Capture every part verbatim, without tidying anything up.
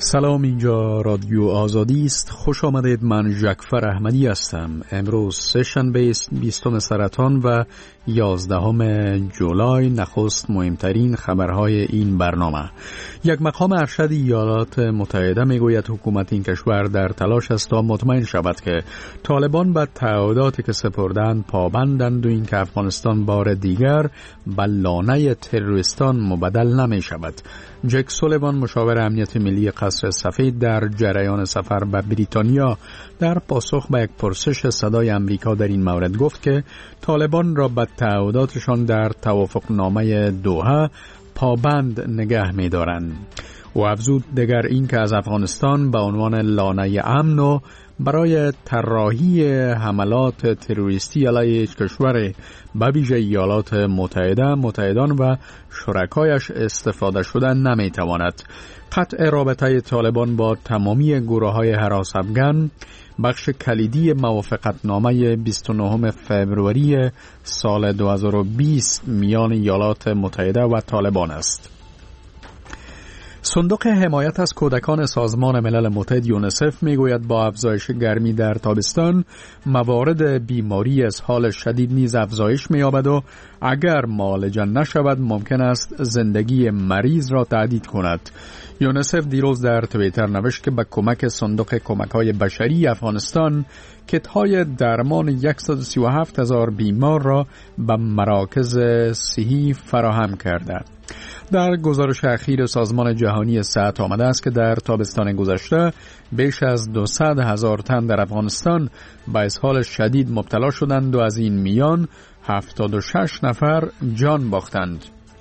سلام، اینجا رادیو آزادی است. خوش آمدید. من جعفر احمدی هستم. امروز سه‌شنبه است، بیستم سرطان و یازدهم جولای. نخست مهمترین خبرهای این برنامه. یک مقام ارشد ایالات متحده میگوید حکومت این کشور در تلاش است تا مطمئن شود که طالبان به تعهداتی که سپردند پابندند و این که افغانستان بار دیگر به لانه تروریستان مبدل نمی شود. جک سولیوان، مشاور امنیت ملی قصر سفید، در جریان سفر به بریتانیا در پاسخ به یک پرسش صدای امریکا در این مورد گفت که طالبان را به تعهداتشان در توافقنامه دوحه پابند نگه می دارند. و افزود دیگر این که از افغانستان به عنوان لانه امن و برای طراحی حملات تروریستی علیه کشور به ویژه ایالات متحده، متحدان و شرکایش استفاده شدن نمی تواند. قطع رابطه طالبان با تمامی گروه‌های هراس افغان بخش کلیدی موافقتنامه بیست و نهم فوریه سال دو هزار و بیست میان ایالات متحده و طالبان است. صندوق حمایت از کودکان سازمان ملل متحد یونیسف میگوید با افزایش گرمی در تابستان موارد بیماری اسهال شدید نیز افزایش می‌یابد و اگر معالجه نشود ممکن است زندگی مریض را تهدید کند. یونیسف دیروز در توییتر نوشت که به کمک صندوق کمک‌های بشری افغانستان کیت‌های درمان صد و سی و هفت هزار بیمار را به مراکز صحی فراهم کرده. در گزارش اخیر سازمان جهانی صحت آمده است که در تابستان گذشته بیش از دویست هزار تن در افغانستان به اسهال شدید مبتلا شدند و از این میان هفتاد و شش نفر جان باختند.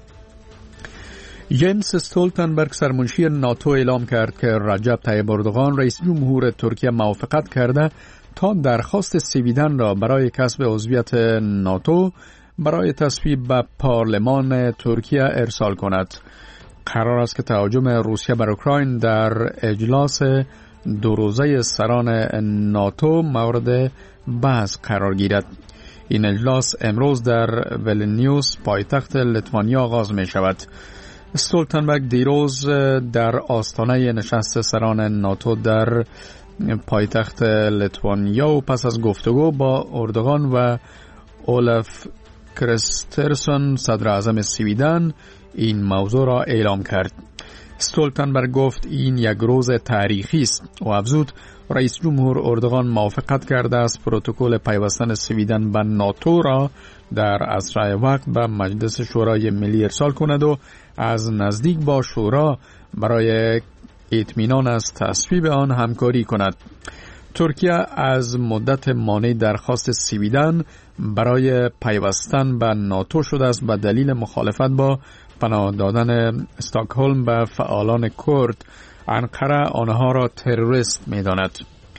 جنس استولتنبرگ، سرمنشی ناتو، اعلام کرد که رجب طیب اردوغان رئیس جمهور ترکیه موافقت کرده تا درخواست سویدن را برای کسب عضویت ناتو برای تصویب به پارلمان ترکیه ارسال کند. قرار است که تهاجم روسیه بر اوکراین در اجلاس دو روزه سران ناتو مورد بحث قرار گیرد. این اجلاس امروز در ویلنیوس پایتخت لیتوانیا آغاز می شود. استولتنبرگ دیروز در آستانه نشست سران ناتو در پایتخت لیتوانیا و پس از گفتگو با اردوغان و اولف کریسترسون صدر اعظم سویدن این موضوع را اعلام کرد. استولتنبرگ گفت این یک روز تاریخی است و افزود رئیس جمهور اردوغان موافقت کرده است پروتکل پیوستن سویدن به ناتو را در اسرع وقت به مجلس شورای ملی ارسال کند و از نزدیک با شورا برای اطمینان از تصویب آن همکاری کند. ترکیه از مدت مانع درخواست سویدن برای پیوستن به ناتو شده است به دلیل مخالفت با پناه دادن استکهلم به فعالان کرد. انقره آنها را تروریست می‌داند.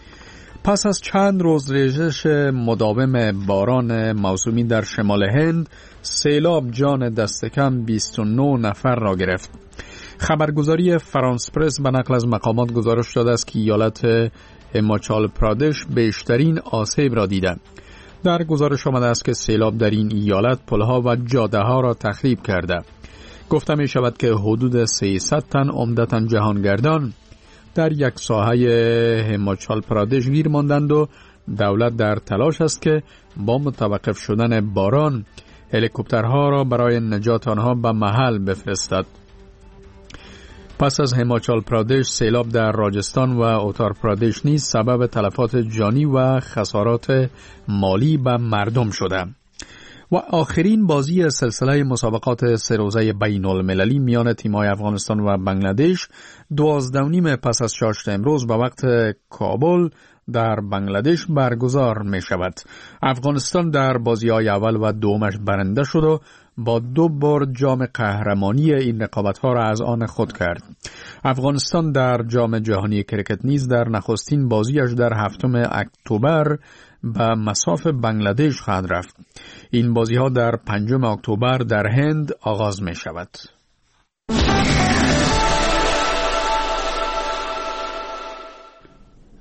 پس از چند روز ریزش مداوم باران موسومی در شمال هند، سیلاب جان دست کم بیست و نه نفر را گرفت. خبرگزاری فرانس پرس به نقل از مقامات گزارش داده است که ایالت هیماچال پرادش بیشترین آسیب را دیده. در گزارش آمده است که سیلاب در این ایالت پلها و جاده ها را تخریب کرده. گفته می شود که حدود سیصد تن عمدتاً جهانگردان در یک ساحه هیماچال پرادش گیر ماندند و دولت در تلاش است که با متوقف شدن باران هلیکوپترها را برای نجات آنها به محل بفرستد. پس از هیماچال پرادش، سیلاب در راجستان و اتار پرادش نیز سبب تلفات جانی و خسارات مالی به مردم شده. و آخرین بازی سلسله مسابقات سه روزه بین المللی میان تیم‌های افغانستان و بنگلادش دوازده و نیم پس از شاشت امروز به وقت کابل در بنگلادش برگزار می شود. افغانستان در بازی‌های اول و دومش برنده شد و با دو بار جام قهرمانی این رقابت‌ها را از آن خود کرد. افغانستان در جام جهانی کرکت نیز در نخستین بازیش در هفتم اکتبر به مصاف بنگلادش خواهد رفت. این بازی‌ها در پنجم اکتبر در هند آغاز می شود.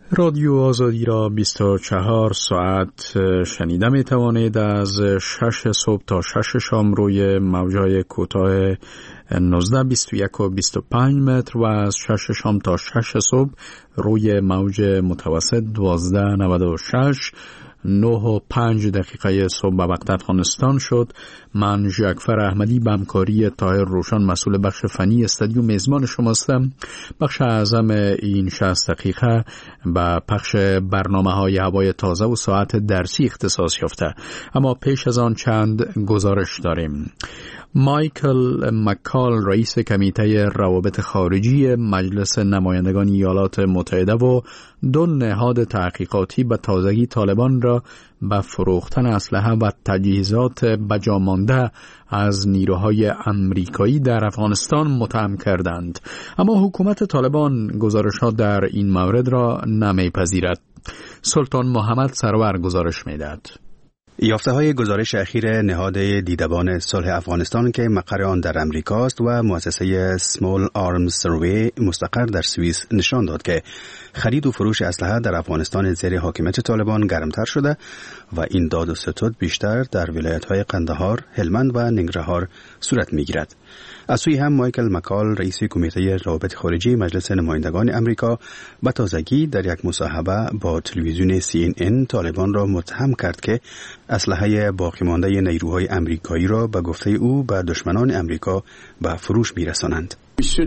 رادیو آزادی را بیست و چهار ساعت شنیده می توانید. از شش صبح تا شش شام روی موجهای کوتاه نوزده بیست و یک و بیست و پنج متر و از شش شام تا شش صبح روی موج متوسط دوازده نود و شش نه و پنج دقیقه صبح به وقت افغانستان شد. من ژاکفر احمدی به همکاری طاهر روشن مسئول بخش فنی استودیو میزبان شما هستم. بخش اعظم این شصت دقیقه به پخش برنامه‌های هوای تازه و ساعت درسی اختصاص یافته، اما پیش از آن چند گزارش داریم. مایکل مکال رئیس کمیته روابط خارجی مجلس نمایندگان ایالات متحده و دو نهاد تحقیقاتی به تازگی طالبان را به فروختن اسلحه و تجهیزات بجامانده از نیروهای امریکایی در افغانستان متهم کردند، اما حکومت طالبان گزارشات در این مورد را نمیپذیرد. سلطان محمد سرور گزارش میدهد. یافته های گزارش اخیر نهاد دیدبان صلح افغانستان که مقر آن در امریکا است و مؤسسه Small Arms Survey مستقر در سوئیس نشان داد که خرید و فروش اسلحه در افغانستان زیر حاکمیت طالبان گرمتر شده و این داد و ستد بیشتر در ولایت‌های قندهار، هلمند و ننگرهار صورت می‌گیرد. از سوی هم مایکل مکال رئیس کمیته روابط خارجی مجلس نمایندگان امریکا به تازگی در یک مصاحبه با تلویزیون سی ان ان طالبان را متهم کرد که اسلحه باقی مانده نیروهای امریکایی را به گفته او به دشمنان امریکا به فروش می‌رسانند.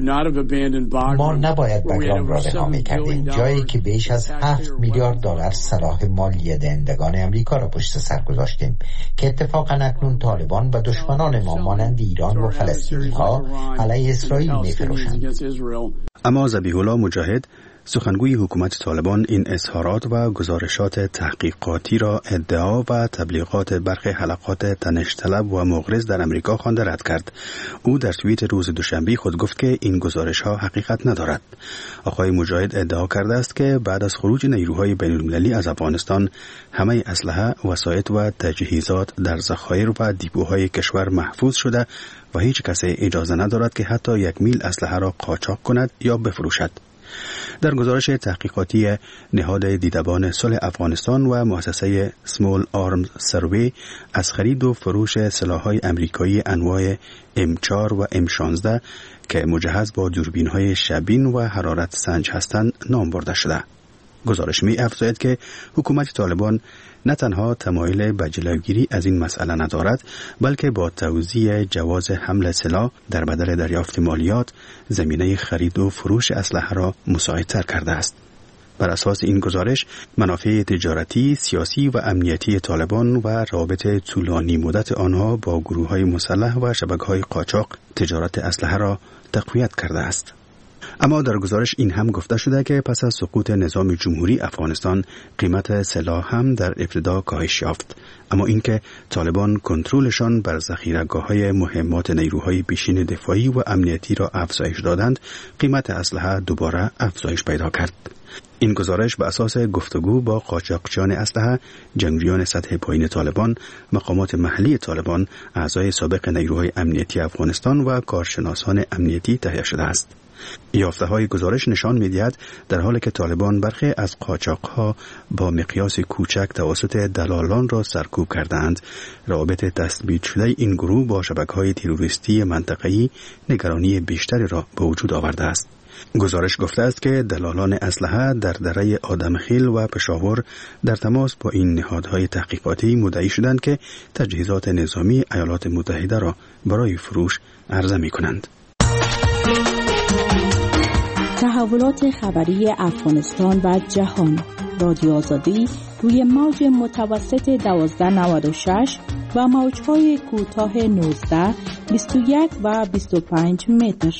ما نباید بگرام را رها می‌کردیم، جایی که بیش از هفت میلیارد دلار سلاح مالی دهندگان امریکا را پشت سر گذاشتیم که اتفاقاً اکنون طالبان و دشمنان ما مانند ایران و فلسطینی‌ها علیه اسرائیل می‌فروشند. اما ذبیح الله مجاهد سخنگوی حکومت طالبان این اظهارات و گزارشات تحقیقاتی را ادعا و تبلیغات برخی حلقات تنش‌طلب و مغرض در امریکا خوانده رد کرد. او در توییت روز دوشنبه خود گفت که این گزارش‌ها حقیقت ندارد. آقای مجاهد ادعا کرده است که بعد از خروج نیروهای بین‌المللی از افغانستان همه اسلحه، وسایط و تجهیزات در ذخایر و دیپوهای کشور محفوظ شده و هیچ کسی اجازه ندارد که حتی یک میل اسلحه را قاچاق کند یا بفروشد. در گزارش تحقیقاتی نهاد دیدبان صلح افغانستان و مؤسسه Small Arms Survey از خرید و فروش سلاح‌های امریکایی انواع ام چهار و ام شانزده که مجهز با دوربین‌های شبین و حرارت سنج هستند نام برده شده. گزارش می افزاید که حکومت طالبان نه تنها تمایل به جلوگیری از این مسئله ندارد، بلکه با توزیع جواز حمل سلاح در بدل دریافت مالیات زمینه خرید و فروش اسلحه را مساعدتر کرده است. بر اساس این گزارش منافع تجارتی، سیاسی و امنیتی طالبان و روابط طولانی مدت آنها با گروه‌های مسلح و شبکه‌های قاچاق تجارت اسلحه را تقویت کرده است. اما در گزارش این هم گفته شده که پس از سقوط نظام جمهوری افغانستان قیمت سلاح هم در ابتدا کاهش یافت، اما اینکه طالبان کنترلشان بر ذخیره‌گاه‌های مهمات نیروهای پیشین دفاعی و امنیتی را افزایش دادند، قیمت اسلحه دوباره افزایش پیدا کرد. این گزارش به اساس گفتگو با قاچاقچیان اسلحه، جنگجویان سطح پایین طالبان، مقامات محلی طالبان، اعضای سابق نیروهای امنیتی افغانستان و کارشناسان امنیتی تهیه شده است. یافته‌های گزارش نشان می‌دهد در حالی که طالبان برخی از قاچاق‌ها با مقیاس کوچک توسط دلالان را سرکوب کردند، روابط تثبیت شده این گروه با شبکه‌های تروریستی منطقه‌ای نگرانی بیشتری را به وجود آورده است. گزارش گفته است که دلالان اسلحه در دره آدمخیل و پشاور در تماس با این نهادهای تحقیقاتی مدعی شدند که تجهیزات نظامی ایالات متحده را برای فروش عرضه می‌کنند. تحولات خبری افغانستان و جهان. رادیو آزادی روی موج متوسط دوازده نود و شش و موج‌های کوتاه نوزده، بیست و یک و بیست و پنج متر.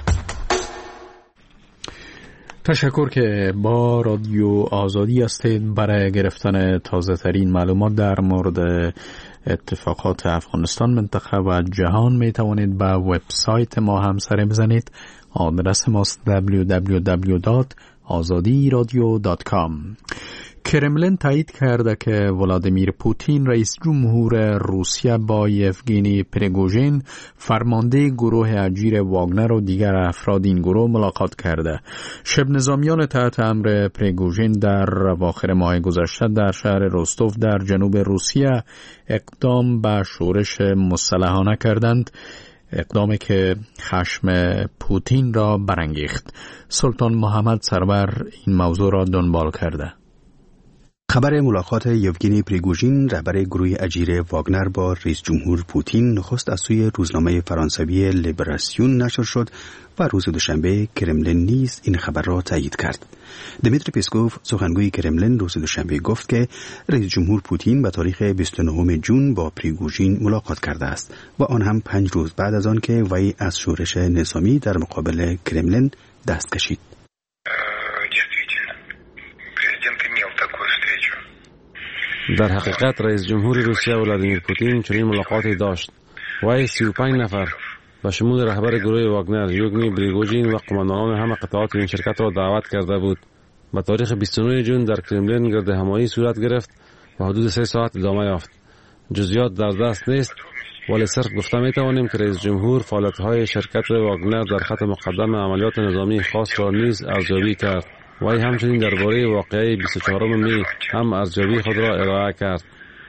تشکر که با رادیو آزادی هستید. برای گرفتن تازه ترین معلومات در مورد اتفاقات افغانستان، منطقه و جهان می توانید به وبسایت ما هم سر بزنید. آدرس ماست دبلیو دبلیو دبلیو دات آزادی رادیو دات کام. کرملین تایید کرده که ولادیمیر پوتین رئیس جمهور روسیه با یفگینی پریگوژین فرمانده گروه اجیر واگنر و دیگر افراد این گروه ملاقات کرده. شب نظامیان تحت امر پریگوژین در اواخر ماه گذشته در شهر روستوف در جنوب روسیه اقدام به شورش مسلحانه کردند، اقدامی که خشم پوتین را برانگیخت. سلطان محمد سرور این موضوع را دنبال کرده. خبر ملاقات یوگینی پریگوژین رهبر گروه اجیر واگنر با رئیس جمهور پوتین نخست از سوی روزنامه فرانسوی لیبراسیون نشر شد و روز دوشنبه کرملین نیز این خبر را تایید کرد. دمیتری پیسکوف سخنگوی کرملین روز دوشنبه گفت که رئیس جمهور پوتین به تاریخ بیست و نهم ژوئن با پریگوژین ملاقات کرده است و آن هم پنج روز بعد از آن که وی از شورش نظامی در مقابل کرملین دست کشید. در حقیقت رئیس جمهور روسیه ولادیمیر پوتین چنین ملاقاتی داشت. وی سی و پنج نفر به شمول رهبر گروه واگنر یوگنی پریگوژین و قماندانان همه قطعات این شرکت را دعوت کرده بود. به تاریخ بیست و نهم ژوئن در کرملین گردهمایی صورت گرفت و حدود سه ساعت ادامه یافت. جزئیات در دست نیست، ولی صرف گفته می توانیم که رئیس جمهور فعالیت‌های شرکت واگنر در خط مقدم عملیات نظامی خاص را نیز ارزیابی کرد. وی همچنین درباره واقعه بیست و چهارم می هم ارزیابی خود را ارائه کرد.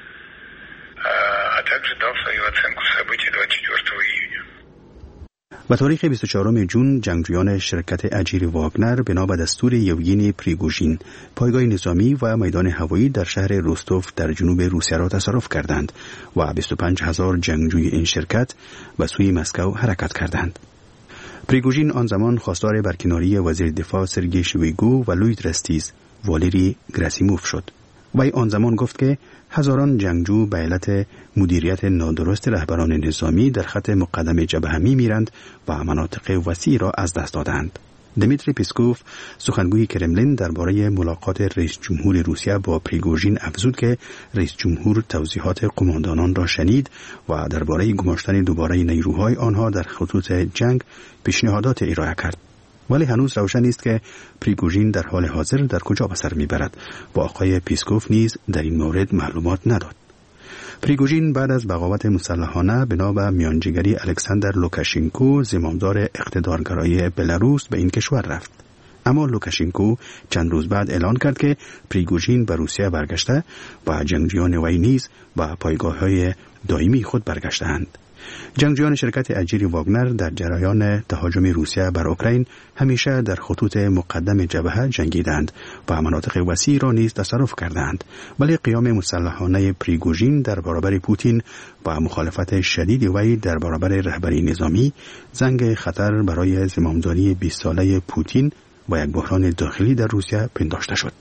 به تاریخ بیست و چهارم ژوئن جنگجویان شرکت اجیر واگنر بنا به دستور یوگینی پریگوژین پایگاه نظامی و میدان هوایی در شهر روستوف در جنوب روسیه را تصرف کردند و بیست و پنج هزار جنگجوی این شرکت به سوی مسکو حرکت کردند. پریگوژین آن زمان خواستار برکناری وزیر دفاع سرگئی شویگو و لوید رستیز والری گراسیموف شد. وی آن زمان گفت که هزاران جنگجو به علت مدیریت نادرست رهبران نظامی در خط مقدم جبهه می‌میرند و مناطق وسیع را از دست دادند. دمیتری پیسکوف سخنگوی کرملین درباره ملاقات رئیس جمهور روسیه با پریگوژین افزود که رئیس جمهور توضیحات قماندانان را شنید و درباره گماشتن دوباره نیروهای آنها در خطوط جنگ پیشنهادات ارائه کرد. ولی هنوز روشن نیست که پریگوژین در حال حاضر در کجا به سر میبرد و آقای پیسکوف نیز در این مورد معلومات نداد. پریگوژین بعد از بغاوت مسلحانه بنا به میانجیگری الکساندر لوکاشنکو زمامدار اقتدارگرایی بلاروس به این کشور رفت. اما لوکاشنکو چند روز بعد اعلان کرد که پریگوژین به روسیه برگشته و جنگجویان وی نیز به پایگاه‌های دائمی خود برگشته‌اند. جنگجویان شرکت اجیر واگنر در جریان تهاجم روسیه بر اوکراین همیشه در خطوط مقدم جبهه جنگیدند و مناطق وسیع را نیز تصرف کردند، ولی قیام مسلحانه پریگوژین در برابر پوتین و مخالفت شدید وی در برابر رهبری نظامی زنگ خطر برای زمامداری بیست ساله پوتین و یک بحران داخلی در روسیه پنداشته شد.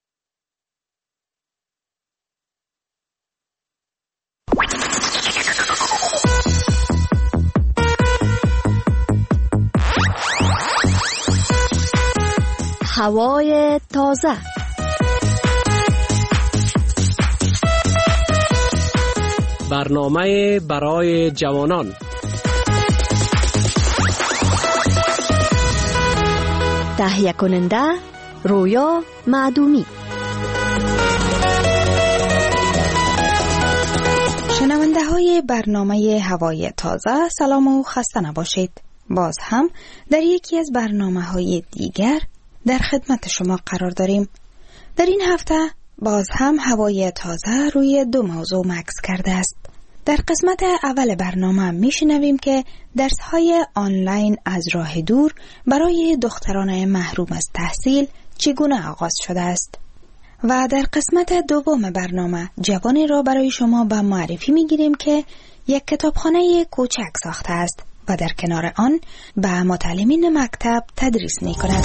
هوای تازه. برنامه برای جوانان. تهیه کننده رویا معدومی. شنونده های برنامه هوای تازه، سلام و خسته نباشید. باز هم در یکی از برنامه های دیگر در خدمت شما قرار داریم. در این هفته باز هم هوای تازه روی دو موضوع مکث کرده است. در قسمت اول برنامه میشنویم که درس‌های آنلاین از راه دور برای دختران محروم از تحصیل چگونه آغاز شده است. و در قسمت دوم برنامه جوانی را برای شما به معرفی میگیریم که یک کتابخانه کوچک ساخته است و در کنار آن به متعلمین مکتب تدریس می کند.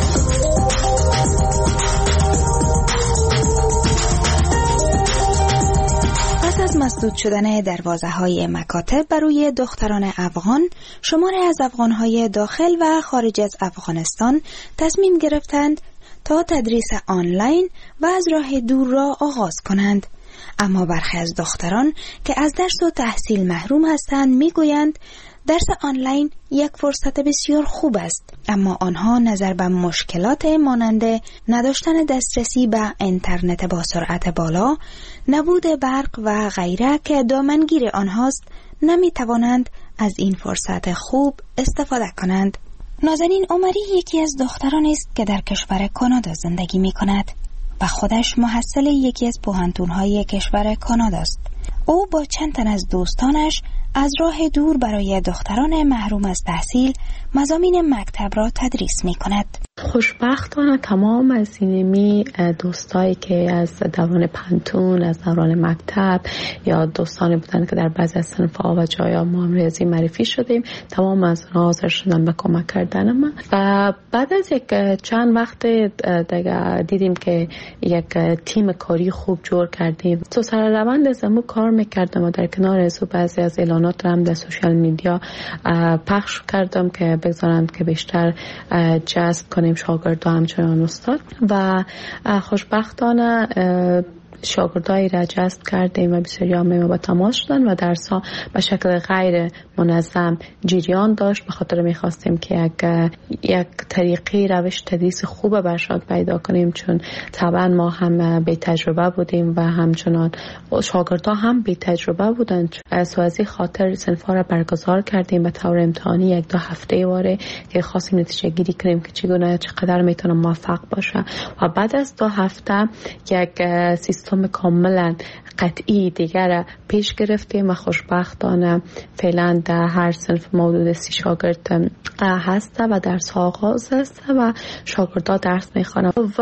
پس از مسدود شدن دروازه های مکاتب برای دختران افغان، شماری از افغانهای داخل و خارج از افغانستان تصمیم گرفتند تا تدریس آنلاین و از راه دور را آغاز کنند. اما برخی از دختران که از درس و تحصیل محروم هستند میگویند درس آنلاین یک فرصت بسیار خوب است، اما آنها نظر به مشکلات مانند نداشتن دسترسی به اینترنت با سرعت بالا، نبود برق و غیره که دامنگیر آنهاست، نمی توانند از این فرصت خوب استفاده کنند. نازنین عمری یکی از دختران است که در کشور کانادا زندگی می کند و خودش محصل یکی از پوهنتون‌های کشور کانادا است. او با چند تن از دوستانش از راه دور برای دختران محروم از تحصیل مضامین مکتب را تدریس می کند. خوشبختانه تمام از اینمی دوستایی که از دوران پنتون، از دوران مکتب یا دوستانی بودن که در بعضی از صنف‌ها و جایا ما هم ریاضی معرفی شدیم، تمام از اونها حاضر شدن به کمک کردن من. و بعد از یک چند وقت دیگه دیدیم که یک تیم کاری خوب جور کردیم. تو سر روند زمو کار میکردم و در کنار از بعضی از اعلانات هم در سوشال میدیا پخش کردم که بگذارند که بیشتر جذب کنیم شاگرد و همچنان استاد. و خوشبختانه شاگردایی را جذب کردیم و بسیاری هم با تماس شدن و درس‌ها به شکل غیر منظم جریان داشت. به خاطر می‌خواستیم که یک یک طریقی روش تدریس خوب بر شاگرد پیدا کنیم، چون طبعا ما هم بی تجربه بودیم و همچنان شاگردها هم بی تجربه بودند. از واسه خاطر صنف‌ها را برگزار کردیم به طور امتحانی یک دو هفته واره که خواستیم نتیجه گیری کنیم که چگونه چقدر میتونه موفق باشه. و بعد از دو هفته یک سیستم کاملا قطعی دیگر پیش گرفتیم و خوشبختانه فعلا در هر صنف موجود سی شاگرد هست و درس ها آغاز است و شاگردان درس میخوانند. و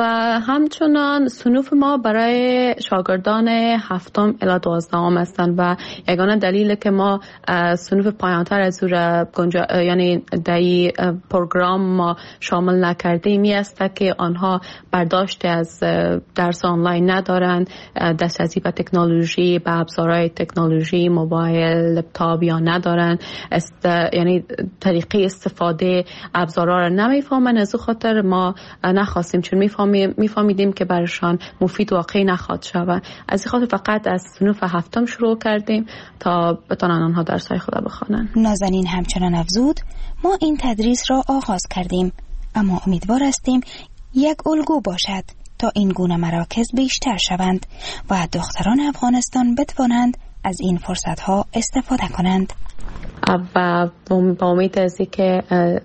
همچنان صنوف ما برای شاگردان هفتم الی دوازدهم هستند و یگانه دلیل که ما صنوف پایانتر از او را یعنی در پروگرام ما شامل نکردیم می است که آنها برداشت از درس آنلاین ندارند، دسترسی به تکنولوژی، به ابزارهای تکنولوژی، موبایل، لپتاپ یا ندارن، است یعنی طریقه استفاده ابزارها را نمیفهمن. از خاطر ما نخواستیم، چون میفهمیم میفهمیدیم که برشان مفید واقعی نخواهد شود. از خاطر فقط از صنف هفتم شروع کردیم تا بتونن آنها درس‌های خود بخوانند. نازنین همچنان افزود ما این تدریس را آغاز کردیم، اما امیدوار هستیم یک الگو باشد تا این گونه مراکز بیشتر شوند و دختران افغانستان بتوانند از این فرصت‌ها استفاده کنند. و با امید از اینکه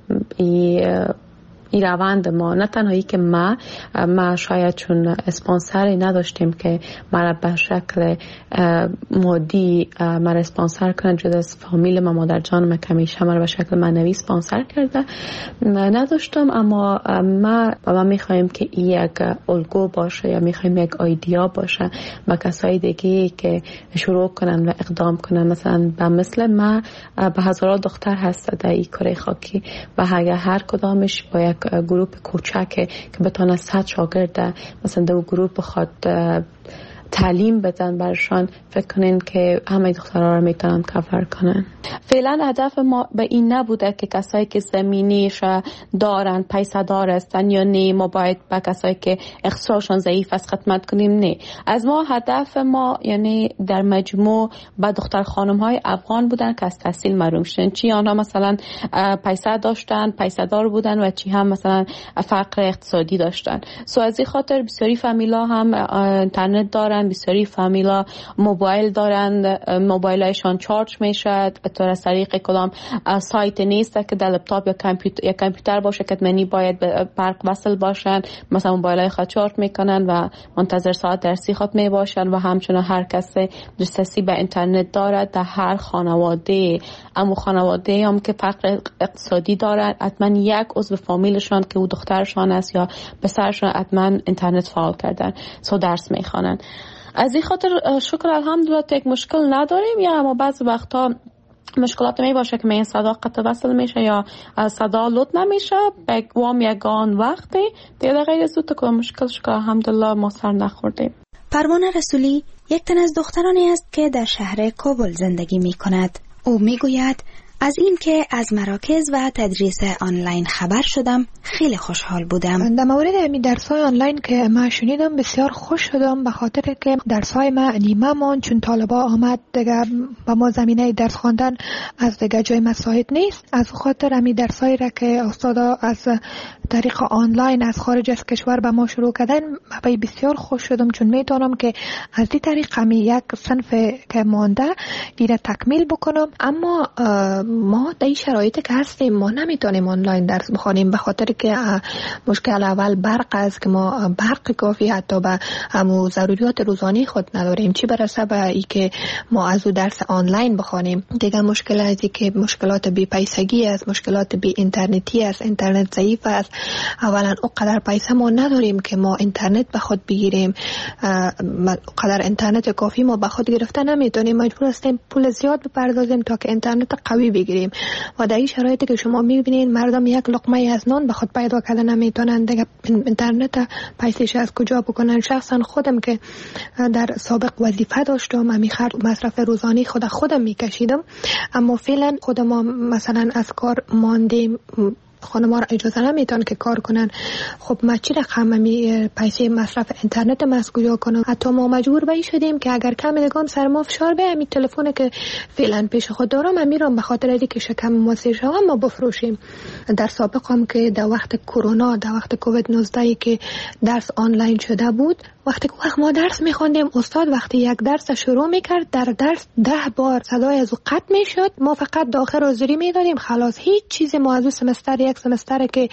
این روند ما نه تنهایی که ما ما شاید چون اسپانسری نداشتیم که ما به شکل مادی ما اسپانسر کنند، جز از فامیل ما، مادر جانم که همیشه ما به شکل معنوی اسپانسر کرده نداشتم، اما ما ما میخوایم که این یک الگو باشه یا میخوایم یک ایده باشه با کسای دیگه که شروع کنن و اقدام کنن. مثلا به مثل ما به هزاران دختر هست در این کره خاکی و اگر هر کدامش با یک گروپ کوچک که بتونه صد شاگرد مثلا دو گروپ بخواد تعلیم بدن برشان، فکر کنین که همه دخترها رو میتونن کاور کنن. فعلا هدف ما به این نبوده که کسایی که زمینیش دارن پیسه دار هستن یا نه ما باید به کسایی که اقتصادشون ضعیف است خدمت کنیم. نه، از ما هدف ما یعنی در مجموع با دختر خانم های افغان بودن که از تحصیل محروم شدن، چی آنها مثلا پیسه داشتن، پیسه دار بودن و چی هم مثلا فقر اقتصادی داشتن. سو از این خاطر بسیاری فامیلا هم اینترنت دارن، بسیاری فامیلا موبایل دارند، موبایلشان چارج میشه به طور از طریق کدام سایت نیست که در لپتاپ یا کامپیوتر یا کامپیوتر باشه که منی باید به برق وصل باشن، مثلا موبایلای خود چارج میکنن و منتظر ساعت درسی خود می باشن. و همچنین هر کس دسترسی به اینترنت دارد در هر خانواده، اما خانواده هم که فقر اقتصادی دارد حتما یک عضو فامیلشان که او دخترشان است یا پسرشان حتما اینترنت فعال کردن، سو درس میخوانن. از این خاطر شکر الحمدلله یک مشکل نداریم، یا اما بعض وقتا مشکلات می باشه که این صدا قطع وصل میشه یا صدا لود نمیشه به وام یگان وقتی دیگه غیر از تو که مشکل شکر الحمدلله ما سر نخوردیم. پروانه رسولی یک تن از دخترانی است که در شهر کابل زندگی می کند. او می گوید از این که از مراکز و تدریس آنلاین خبر شدم خیلی خوشحال بودم. در مورد می درس‌های آنلاین که ما شنیدم بسیار خوش شدم، به خاطر که درس‌های ما نیمه مان چون طالبا آمد دیگه با ما زمینه درس خواندن از دیگه جای مساعد نیست. از خاطر می درس‌هایی را که استادا از طریق آنلاین از خارج از کشور به ما شروع کردن من بسیار خوش شدم، چون میتونم که از این طریق می یک صنف که مانده دیره تکمیل بکنم. اما ما در این شرایطی که هستیم ما نمیتونیم آنلاین درس بخوانیم، به خاطر که مشکل اول برق است که ما برق کافی حتی به همو ضروریات روزانه خود نداریم، چی برسه به ای که ما از او درس آنلاین بخوانیم. دیگه مشکل از ای که مشکلات بی پیسگی است، مشکلات بی اینترنتی است، اینترنت ضعیف است. اولا اونقدر پیسه ما نداریم که ما اینترنت به خود بگیریم، اونقدر اینترنت کافی ما به خود گرفته نمیتونیم، مجبور هستیم پول زیاد بپردازیم تا که اینترنت قوی بگیریم. و در این شرایطی که شما میبینید مردم یک لقمه از نان به خود پیدا کردن نمیتونن، دیگه اینترنت پیسش از کجا بکنن؟ شخصا خودم که در سابق وظیفه داشتم امی خرج مصرف روزانه خود خودم میکشیدم، اما فعلا خود ما مثلا از کار ماندیم، خانم‌ها را اجازه نمیتون که کار کنن. خب ما چی رقم می پیسه مصرف اینترنت ما از کجا کنم؟ حتی ما مجبور به این شدیم که اگر کم دیگه سر ما فشار به همین تلفن که فعلا پیش خود دارم من میرم به خاطر اینکه شکم ما سیر شوم ما بفروشیم. در سابق هم که در وقت کرونا، در وقت کووید نوزده که درس آنلاین شده بود، وقتی که وقت ما درس میخوندیم استاد وقتی یک درس شروع میکرد در درس ده بار صدای از او قطع میشد، ما فقط داخل حاضری میدادیم خلاص. هیچ چیزی ما از او سمستر یک سمستر که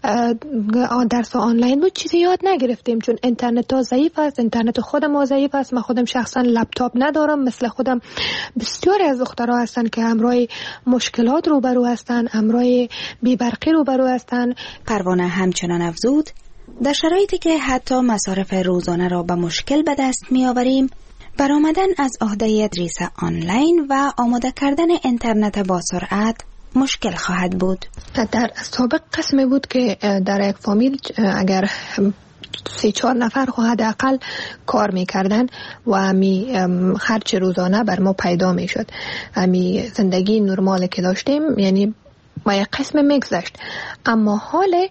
درس آنلاین بود چیزی یاد نگرفتیم، چون اینترنت ها ضعیف است، اینترنت خودم ها ضعیف است. من خودم شخصا لپتاپ ندارم، مثل خودم بسیاری از دخترها هستن که همراه مشکلات روبرو هستن، همراه بی‌برقی روبرو هستن. پروانه همچنان افزود در شرایطی که حتی مصارف روزانه را به مشکل به دست می آوریم، برآمدن از عهده تدریس آنلاین و آماده کردن اینترنت با سرعت مشکل خواهد بود. در سابق قسمی بود که در یک فامیل اگر سه چهار نفر خو حداقل کار میکردن و همی خرج روزانه بر ما پیدا میشد، همی زندگی نرمال که داشتیم یعنی ما یک قسم میگذشت. اما حال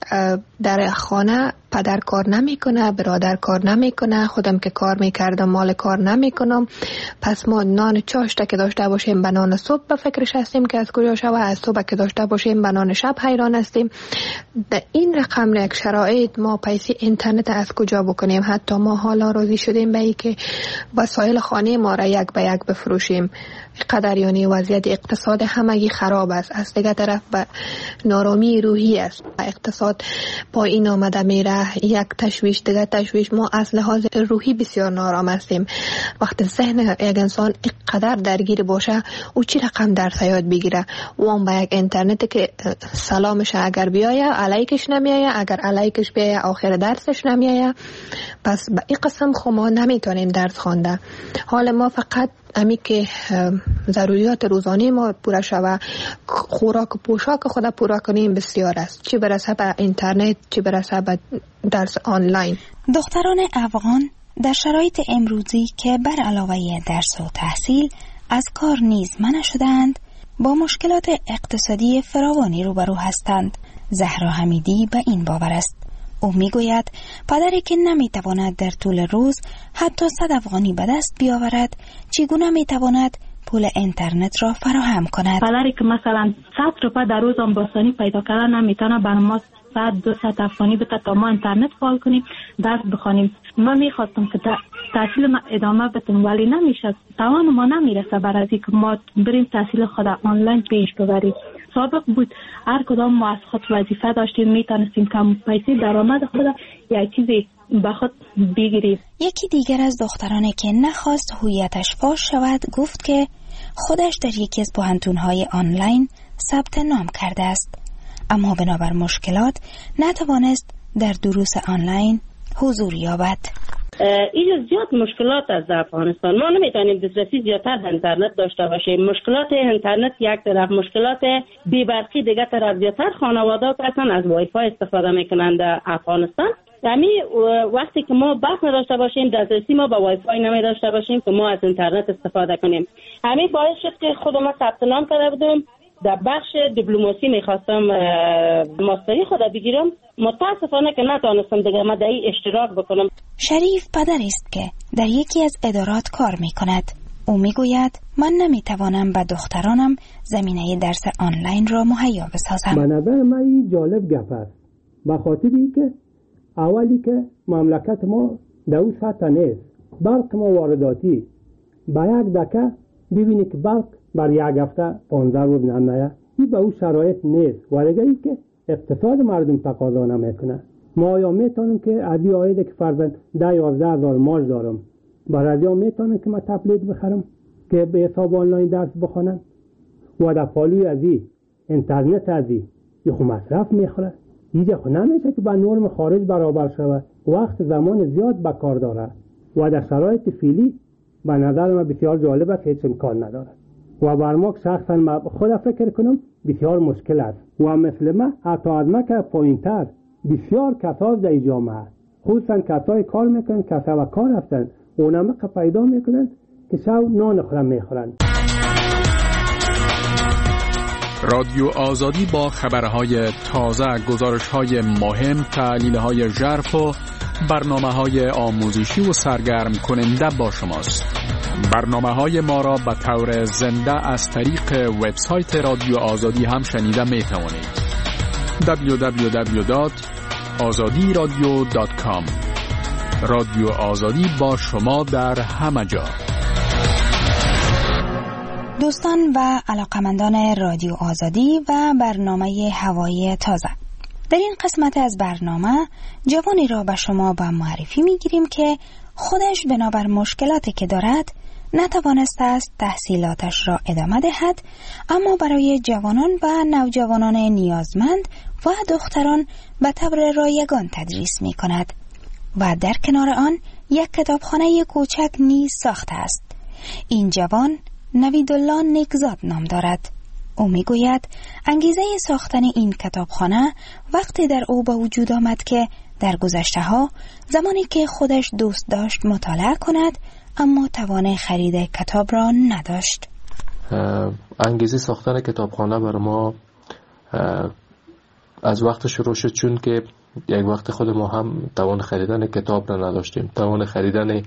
در خانه پدر کار نمیکنه، برادر کار نمیکنه، خودم که کار میکردم مال کار نمیکنم، پس ما نان چاشته که داشته باشیم به نان صبح به فکرش هستیم که از کجا شوه، از صبح که داشته باشیم به نان شب حیران هستیم. در این رقم یک شرایط ما پیسه اینترنت از کجا بکنیم؟ حتی ما حالا راضی شدیم به ای که وسایل خانه ما را یک به یک بفروشیم. قدر یعنی وضعیت اقتصاد همگی خراب است. از دیگه طرف به نارامی روحی است، اقتصاد پایین آمده میره، یک تشویش دیگه تشویش. ما از لحاظ روحی بسیار نارام هستیم. وقتی ذهن یک انسان اینقدر درگیر باشه او چی رقم درس یاد بگیره؟ و اون با یک اینترنت که سلامش اگر بیایه علیکش نمیایه، اگر علیکش بیایه آخر درسش نمیایه، پس به این قسم خو ما نمیتونیم درس خوانده. حال ما فقط امی که ضروریات روزانه ما پورا شوه، خوراک و پوشاک خود پورا کنیم بسیار است، چی برسه به اینترنت، چی برسه به درس آنلاین. دختران افغان در شرایط امروزی که بر علاوه درس و تحصیل از کار نیز منع شدند، با مشکلات اقتصادی فراوانی روبرو هستند. زهرا حمیدی به این باور است. او میگوید پدری که نمیتواند در طول روز حتی صد افغانی به دست بیاورد چگونه میتواند پول اینترنت را فراهم کند؟ پدری که مثلا صد روپیه در روز آنباسانی پیدا کردن نمیتونه بر ما صد دو صد افغانی بده تا ما اینترنت فعال کنیم درس بخوانیم. ما میخواستم که تحصیل ما ادامه بدم ولی نمیشه، توان ما نمیرسه برای اینکه ما بریم تحصیل خود آنلاین پیش ببریم. سابق بود هر کدام ما از خود وظیفه داشتیم، میتونستیم کم پیسه درآمد خود یک چیزی به خود بگیریم. یکی دیگر از دخترانی که نخواست هویتش فاش شود گفت که خودش در یکی از پوهنتون‌های آنلاین ثبت نام کرده است، اما بنابر مشکلات نتوانست در دروس آنلاین حضور یابد. اینجا زیاد مشکلات از در افغانستان، ما نمیتونیم دسترسی زیادتر به اینترنت داشته باشیم. مشکلات اینترنت یک طرف، مشکلات بی‌برقی دیگه طرف. زیادتر خانواده‌ها اصلا از وای فای استفاده میکنند در افغانستان. یعنی وقتی که ما برق نداشته باشیم دسترسی ما به وای فای نمی داشته باشیم که ما از اینترنت استفاده کنیم. همین باعث شد که خودم ثبت نام کرده بودم در بخش دیپلماسی میخواستم ماستری خود بگیرم، متاسفانه که نتونستم دیگه من در این اشتراک بکنم. شریف پدری است که در یکی از ادارات کار میکند. او میگوید من نمیتوانم به دخترانم زمینه درس آنلاین را مهیا بسازم. به نظر من این جالب گپ است، به خاطری که اولی که مملکت ما در اون سطح نیست، برق ما وارداتی، با یک دکه ببینی که برق بر یک هفته پانزده روز نمیاد، این به اون شرایط نیست. و دیگه ای که اقتصاد مردم تقاضا نمیکنه. ما یا میتونیم که ادی آیده که فرضاً ده یازده هزار مارج دارم، برای ها میتونم که من تبلیت بخرم که به حساب آنلاین درس بخونم و در پالوی ازی اینترنت ازی یه خو مصرف میخوره. اینجا خو نمیشه که با نرم خارج برابر شود، وقت زمان زیاد به کار داره و در شرایط فعلی به نظر من بسیار جالب است، هیچ امکان نداره و بر ما شخصا من خود فکر کنم بسیار مشکل است و مثل من حتی از من که پایین‌تر بسیار کسا در جامعه خصوصا کسای کار میکنن، کسا و کار هستن، اونم که پیدا میکنن که شب نان خورم میخورن. رادیو آزادی با خبرهای تازه، گزارشهای مهم، تحلیلهای ژرف و برنامه‌های آموزشی و سرگرم کننده با شماست. برنامه‌های ما را به طور زنده از طریق وبسایت رادیو آزادی هم شنیده می توانید. دبلیو دبلیو دبلیو دات آزادی رادیو دات کام. رادیو آزادی با شما در همه جا. دوستان و علاقمندان رادیو آزادی و برنامه هوایی تازه، در این قسمت از برنامه جوانی را به شما به معرفی میگیریم که خودش بنابر مشکلاتی که دارد نتوانسته است تحصیلاتش را ادامه دهد، اما برای جوانان و نوجوانان نیازمند و دختران به طور رایگان تدریس می کند و در کنار آن یک کتابخانه کوچک نیز ساخته است. این جوان نویدالله نیکزاد نام دارد. او می گوید انگیزه ساختن این کتابخانه وقتی در او به وجود آمد که در گذشته ها زمانی که خودش دوست داشت مطالعه کند اما توان خرید کتاب را نداشت. انگیزه ساختن کتابخانه بر ما از وقت شروع شد، چون که یک وقت خود ما هم توان خریدن کتاب را نداشتیم، توان خریدن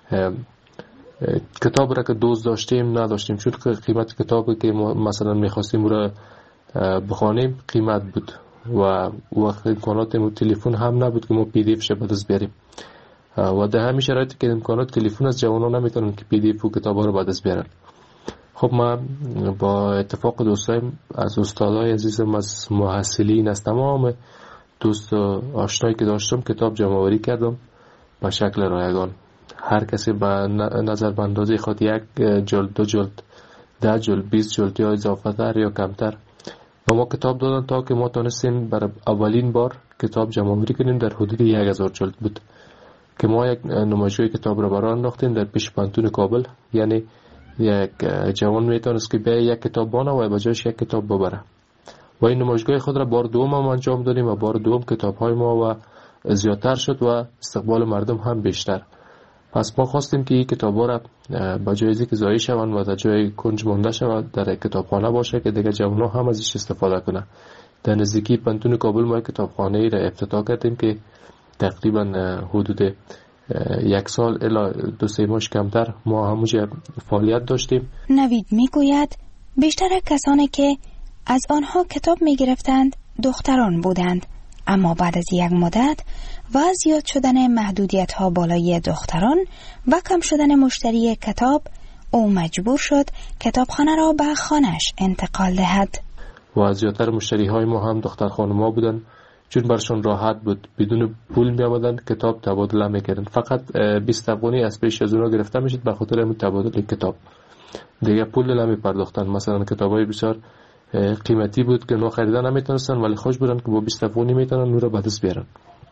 کتاب را که دوست داشتیم نداشتیم، چون قیمت کتابی که ما مثلا میخواستیم را بخوانیم قیمت بود و وقت امکانات تلفن هم نبود که ما پی دی اف ش به دست بیاریم و در همین شرایطی که امکانات تلفن از جوانان نمیتونن که پی دی اف و کتابا رو به دست بیارن. خب من با اتفاق دوستایم از استادای عزیزم از محصلین از تمام دوست و آشنایی که داشتم کتاب جمع آوری کردم به شکل رایگان. هر کسی به نظر به اندازه خود یک جلد، دو جلد، ده جلد، بیست جلد یا اضافه تر یا کمتر و ما کتاب دادن تا که ما تونستیم بر اولین بار کتاب جمع آوری کنیم. در حدود یک هزار جلد بود که ما یک نمایشگاه کتاب را برای انداختیم در پیش پانتون کابل. یعنی یک جوان میتونست که به یک کتاب بانه و به جایش یک کتاب ببره و این نمایشگاه خود را بار دوم هم انجام دادیم و بار دوم کتاب های ما و زیادتر شد و استقبال مردم هم بیشتر. پس ما خواستیم که این کتاب ها را به جایزی که ضایع شوند و در جای کنج مانده شود در کتابخانه باشه که دیگه جوان ها هم ازش استفاده کنه. در نزدیکی پانتون کابل ما کتابخانه ای را افتتاح کردیم که تقریبا حدود یک سال الی دو سه ماه کمتر ما همونجا فعالیت داشتیم. نوید میگوید بیشتر کسانی که از آنها کتاب میگرفتند دختران بودند، اما بعد از یک مدت و زیاد شدن محدودیت ها بالای دختران و کم شدن مشتری کتاب، او مجبور شد کتابخانه را به خانه‌اش انتقال دهد. و زیادتر مشتری های ما هم دختر خانم‌ها بودند، چون برشون راحت بود، بدون پول می آمدن کتاب تبادله میکردن. فقط بیست افغانی از پیش از اونا گرفته میشد به خاطر همین تبادل کتاب، دیگه پول نمی پرداختن. مثلا کتابای بسیار قیمتی بود که نو خریدن نمیتونستن ولی خوش بودن که با بیست افغانی میتونن نو را به دست بیارن.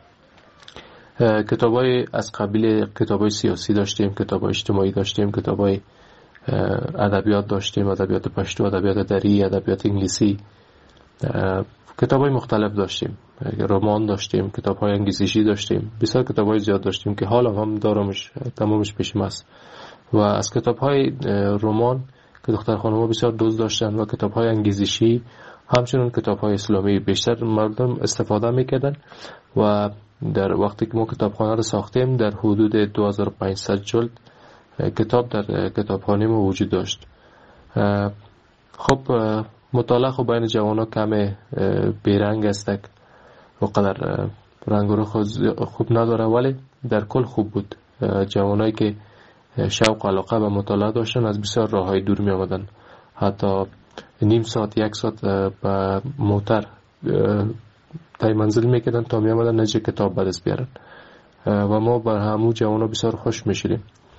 کتابای از قبیل کتابای سیاسی داشتیم، کتابای اجتماعی داشتیم، کتابای ادبیات داشتیم، ادبیات پشتو، ادبیات دری، ادبیات انگلیسی، کتابای مختلف داشتیم، رمان داشتیم، کتاب‌های انگیزشی داشتیم، بسیار کتاب‌های زیاد داشتیم که حالا هم دارمش، تمامش پیشم است. و از کتاب‌های رمان که دختر خانم‌ها بسیار دوست داشتن و کتاب‌های انگیزشی همچنین کتاب‌های اسلامی بیشتر مردم استفاده می‌کردن و در وقتی که ما کتابخانه رو ساختیم در حدود دو هزار و پانصد جلد کتاب در کتابخانه ما وجود داشت. خب مطالعه خب بین جوان‌ها کم بیرنگ است و قدر رنگ رو خوب نداره، ولی در کل خوب بود. جوانایی که شوق و علاقه به مطالعه داشتن از بسیار راه‌های دور می آمدن، حتی نیم ساعت یک ساعت به موتر تای منزل میکردن تا می آمدن نجه کتاب به دست بیارن و ما بر همو جوانا بسیار خوش میشیدیم.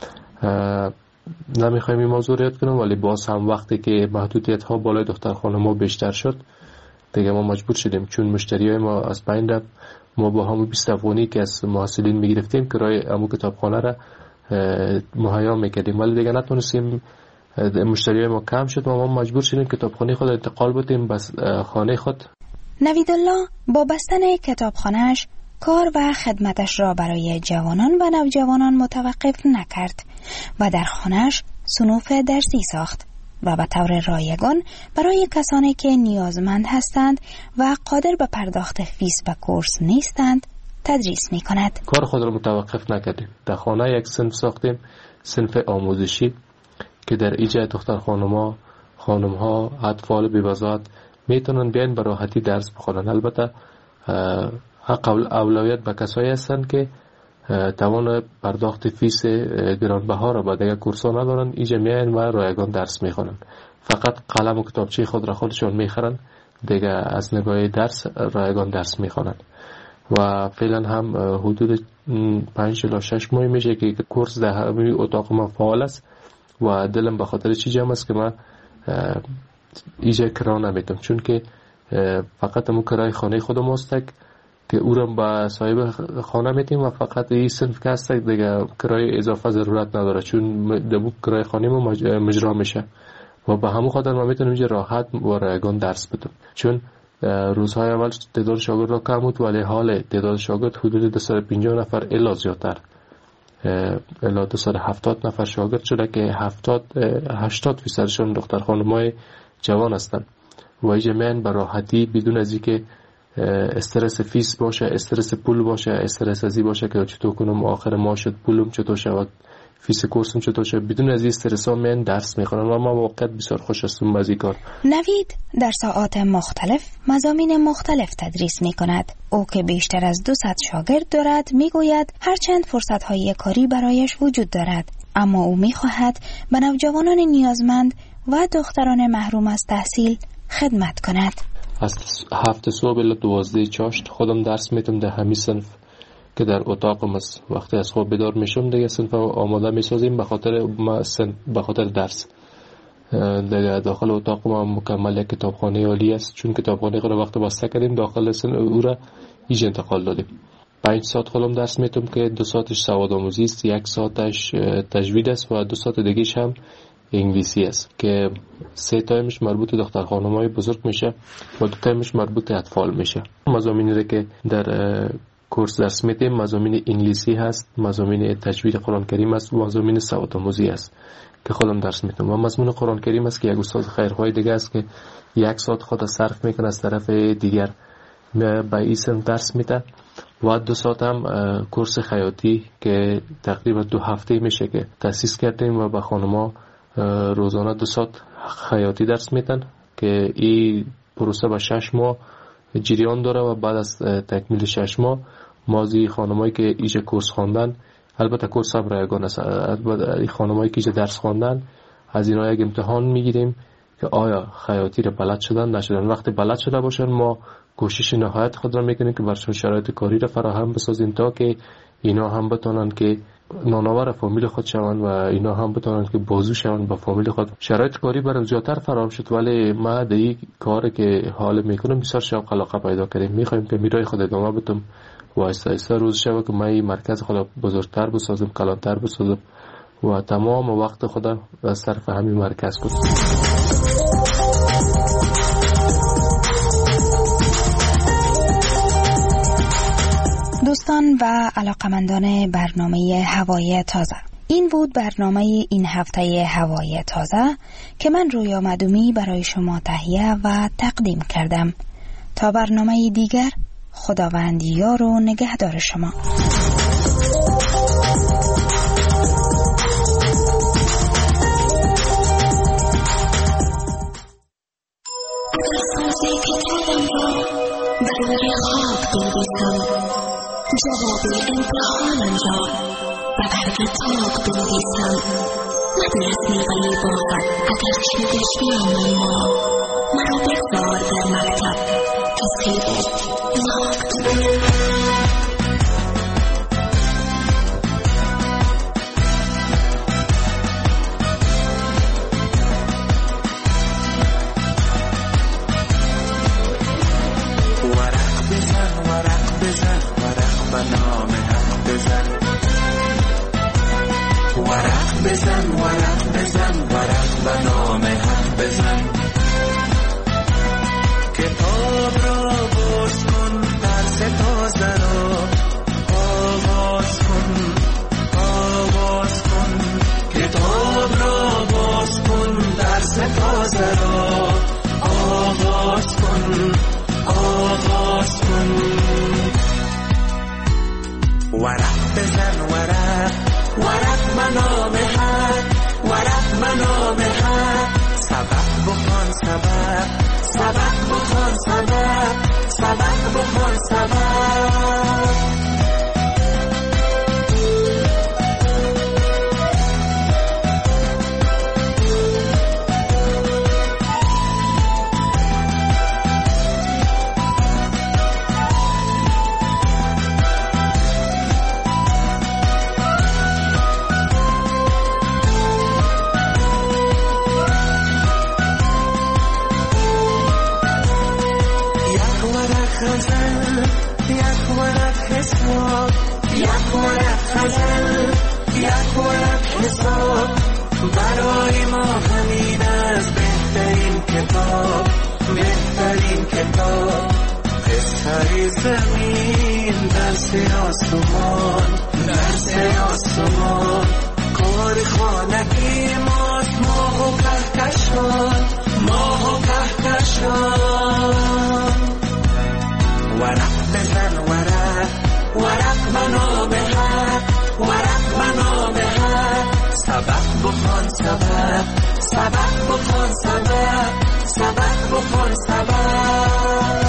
نمیخوایم این موضوع رو یاد کنم، ولی باز هم وقتی که محدودیت ها بالای دخترخانه ما بیشتر شد دیگه ما مجبور شدیم، چون مشتری های ما از بین رفت. ما با همون بیست افغانی که از محصلین میگرفتیم کرایه همون کتابخانه را مهیا میکردیم، ولی دیگه نتونستیم، مشتری های ما کم شد و ما مجبور شدیم کتابخانه خود انتقال بدیم بس خانه خود. نویدالله با بستن کتابخانه‌اش کار و خدمتش را برای جوانان و نوجوانان متوقف نکرد و در خانه‌اش صنوف درسی ساخت و به طور رایگان برای کسانی که نیازمند هستند و قادر به پرداخت فیس و کورس نیستند تدریس می کند. کار خود را متوقف نکردیم. در خانه یک صنف ساختیم، صنف آموزشی که در ایجاد دختر خانم‌ها، خانم‌ها، اطفال بی‌وضاحت میتونن بیان به راحتی درس بخونن. البته حق اولویت به کسایی هستند که توان پرداخت فیس گرانبها را با دیگر کورس‌ها ندارن، اینجا میان و رایگان درس میخونن. فقط قلم و کتابچه خود را خودشون میخرن، دیگه از نگاه درس رایگان درس میخونن. و فعلا هم حدود پنج تا شش ماه میشه که کورس در همین اتاق ما فعال است و دلم به خاطر چی جمع است که من ایجا کرا نمیتم، چون که فقط همون کرای خانه خودم است که او را با صاحب خانه میتیم و فقط این صنف که هست دیگه کرای اضافه ضرورت نداره، چون دمو کرای خانه ما مجرا میشه و به همون خاطر ما میتونم اینجا راحت و رایگان درس بدم. چون روزهای اول تعداد شاگرد را کم بود، ولی حال تعداد شاگرد حدود دویست و پنجاه نفر الا زیادتر، الا دویست و هفتاد نفر شاگرد شده که هفتاد هشتاد فیصدشون دختر خانم‌های جوان هستند و اینجا میان به راحتی بدون از اینکه استرس فیس باشه، استرس پول باشه، استرس ازی باشه که چطور کنم آخر ماه شد پولم چطور شود، فیس کورسم چطور شد، بدون از این استرس ها من درس میخونم و ما واقعا بسیار خوش هستم از این کار. نوید در ساعات مختلف مضامین مختلف تدریس میکند. او که بیشتر از دویست شاگرد دارد میگوید هرچند فرصت های کاری برایش وجود دارد، اما او میخواهد به نوجوانان نیازمند و دختران محروم از تحصیل خدمت کند. از هفت صبح الی دوازده چاشت خودم درس میتم در همین صنف که در اتاقم است. وقتی از خواب بیدار میشم دیگه صنف آماده میسازیم به خاطر ما صنف به خاطر درس. در داخل اتاق ما مکمل یک کتابخانه عالی است، چون کتابخانه خود وقت بسته کردیم داخل صنف او را ایج انتقال دادیم. پنج ساعت خودم درس میتم که دو ساعتش سواد آموزی است، یک ساعتش تجوید است و دو ساعت دیگه‌ش هم انگلیسی است که سه تایمش مربوط به دختر خانم‌های بزرگ میشه و دو تایمش مربوط به اطفال میشه. مضامینی را که در کورس درس میدیم مضامین انگلیسی هست، مضامین تجوید قرآن کریم است و مضامین سواد آموزی است که خودم درس میدم. و مضمون قرآن کریم است که یک استاد خیرخواه دیگه است که یک ساعت خود صرف میکنه از طرف دیگر به این درس میده و دو ساعت هم کورس خیاطی که تقریبا دو هفته میشه که تأسیس کردیم و به خانم‌ها روزانه دو ساعت خیاطی درس میدن که این پروسه با شش ماه جریان داره و بعد از تکمیل شش ماه مازی خانمایی که ایجا کورس خواندن، البته کورس هم رایگان است، البته خانمایی که ایجا درس خواندن از اینا یک امتحان میگیریم که آیا خیاطی رو بلد شدن نشدن. وقتی بلد شده باشن ما کوشش نهایت خود را میکنیم که برشون شرایط کاری را فراهم بسازیم تا که اینا هم بتونن که نانآور فامیل خود شوند و اینا هم بتونن که بازو شوند با فامیل خود. شرایط کاری برام زیادتر فراهم شد، ولی ما در این کاری که حال میکنم بسیار شوق علاقه پیدا کردیم. میخوایم که میرای خود ادامه بدم و آهسته آهسته روز شوه که من مرکز خود بزرگتر بسازم، کلانتر بسازم و تمام وقت خود صرف همین مرکز کنم. دوستان و علاقمندان برنامه هوای تازه، این بود برنامه این هفته هوای تازه که من رویا مدومی برای شما تهیه و تقدیم کردم. تا برنامه دیگر، خداوند یار و نگهدار شما. برای خواب بنویسم، جواب امتحانم را و بر کتاب بنویسم. ندارد میوه باغ اگر چه دشمنم ما، مرا بگذار در مکتب که خیرت ناکت. بزن ورق بزن ورق و نام حق بزن، کتاب را باز کن درس تازه را آغاز کن آغاز کن، کتاب را باز کن درس تازه را آغاز کن آغاز کن. ورق بزن ورق ورق منام حق ورق منام حق، سبق بخوان سبق سبق بخوان سبق سبق بخوان سبق. برای ما همین از بهترین کتاب بهترین کتاب، قصه زمین درس آسمان درس آسمان، کار خانگی ماست ماه و کهکشان ماه و کهکشان. ورق بزن ورق ورق منام حق ورق منام حق، سبق بخوان سبق سبق بخوان سبق سبق بخوان سبق.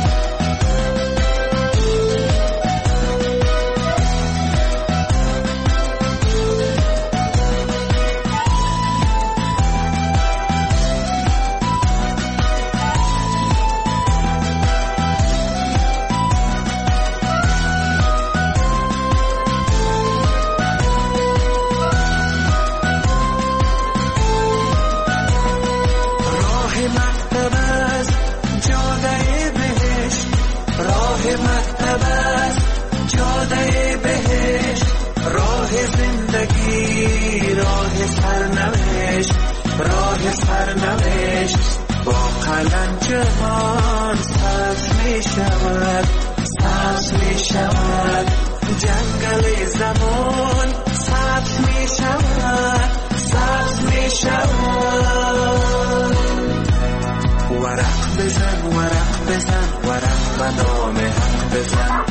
سرنوشت با قلم جهان سبز می شود سبز می شود، جنگل زمان سبز می شود سبز می شود. ورق بزن ورق بزن ورق و نام حق بزن،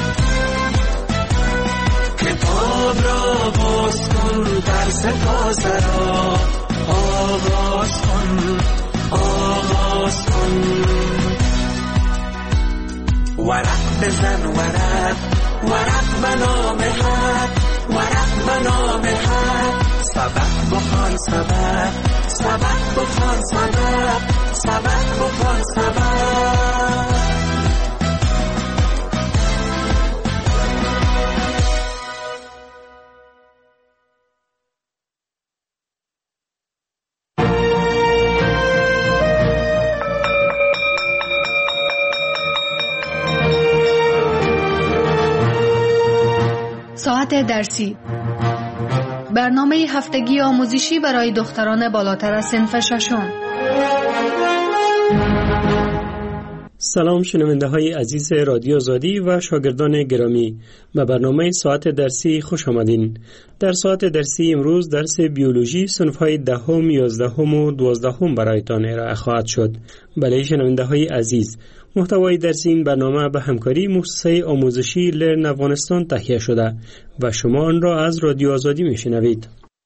کتاب را باز کن درس تازه را آغاز کن آغاز کن. ورق بزن ورق ورق منام حق ورق منام حق، سبق بخوان سبق سبق بخوان سبق سبق بخوان سبق. ساعت درسی، برنامه هفتگی آموزشی برای دختران بالاتر از صنف ششم. سلام شنونده های عزیز رادیو آزادی و شاگردان گرامی، به برنامه ساعت درسی خوش آمدین. در ساعت درسی امروز درس بیولوژی صنف های دهم، یازدهم و دوازدهم برایتان ارائه خواهد شد. بله شنونده های عزیز، محتوای درسی این برنامه به همکاری مؤسسه آموزشی لرن افغانستان تهیه شده و شما آن را از رادیو آزادی میشنوید.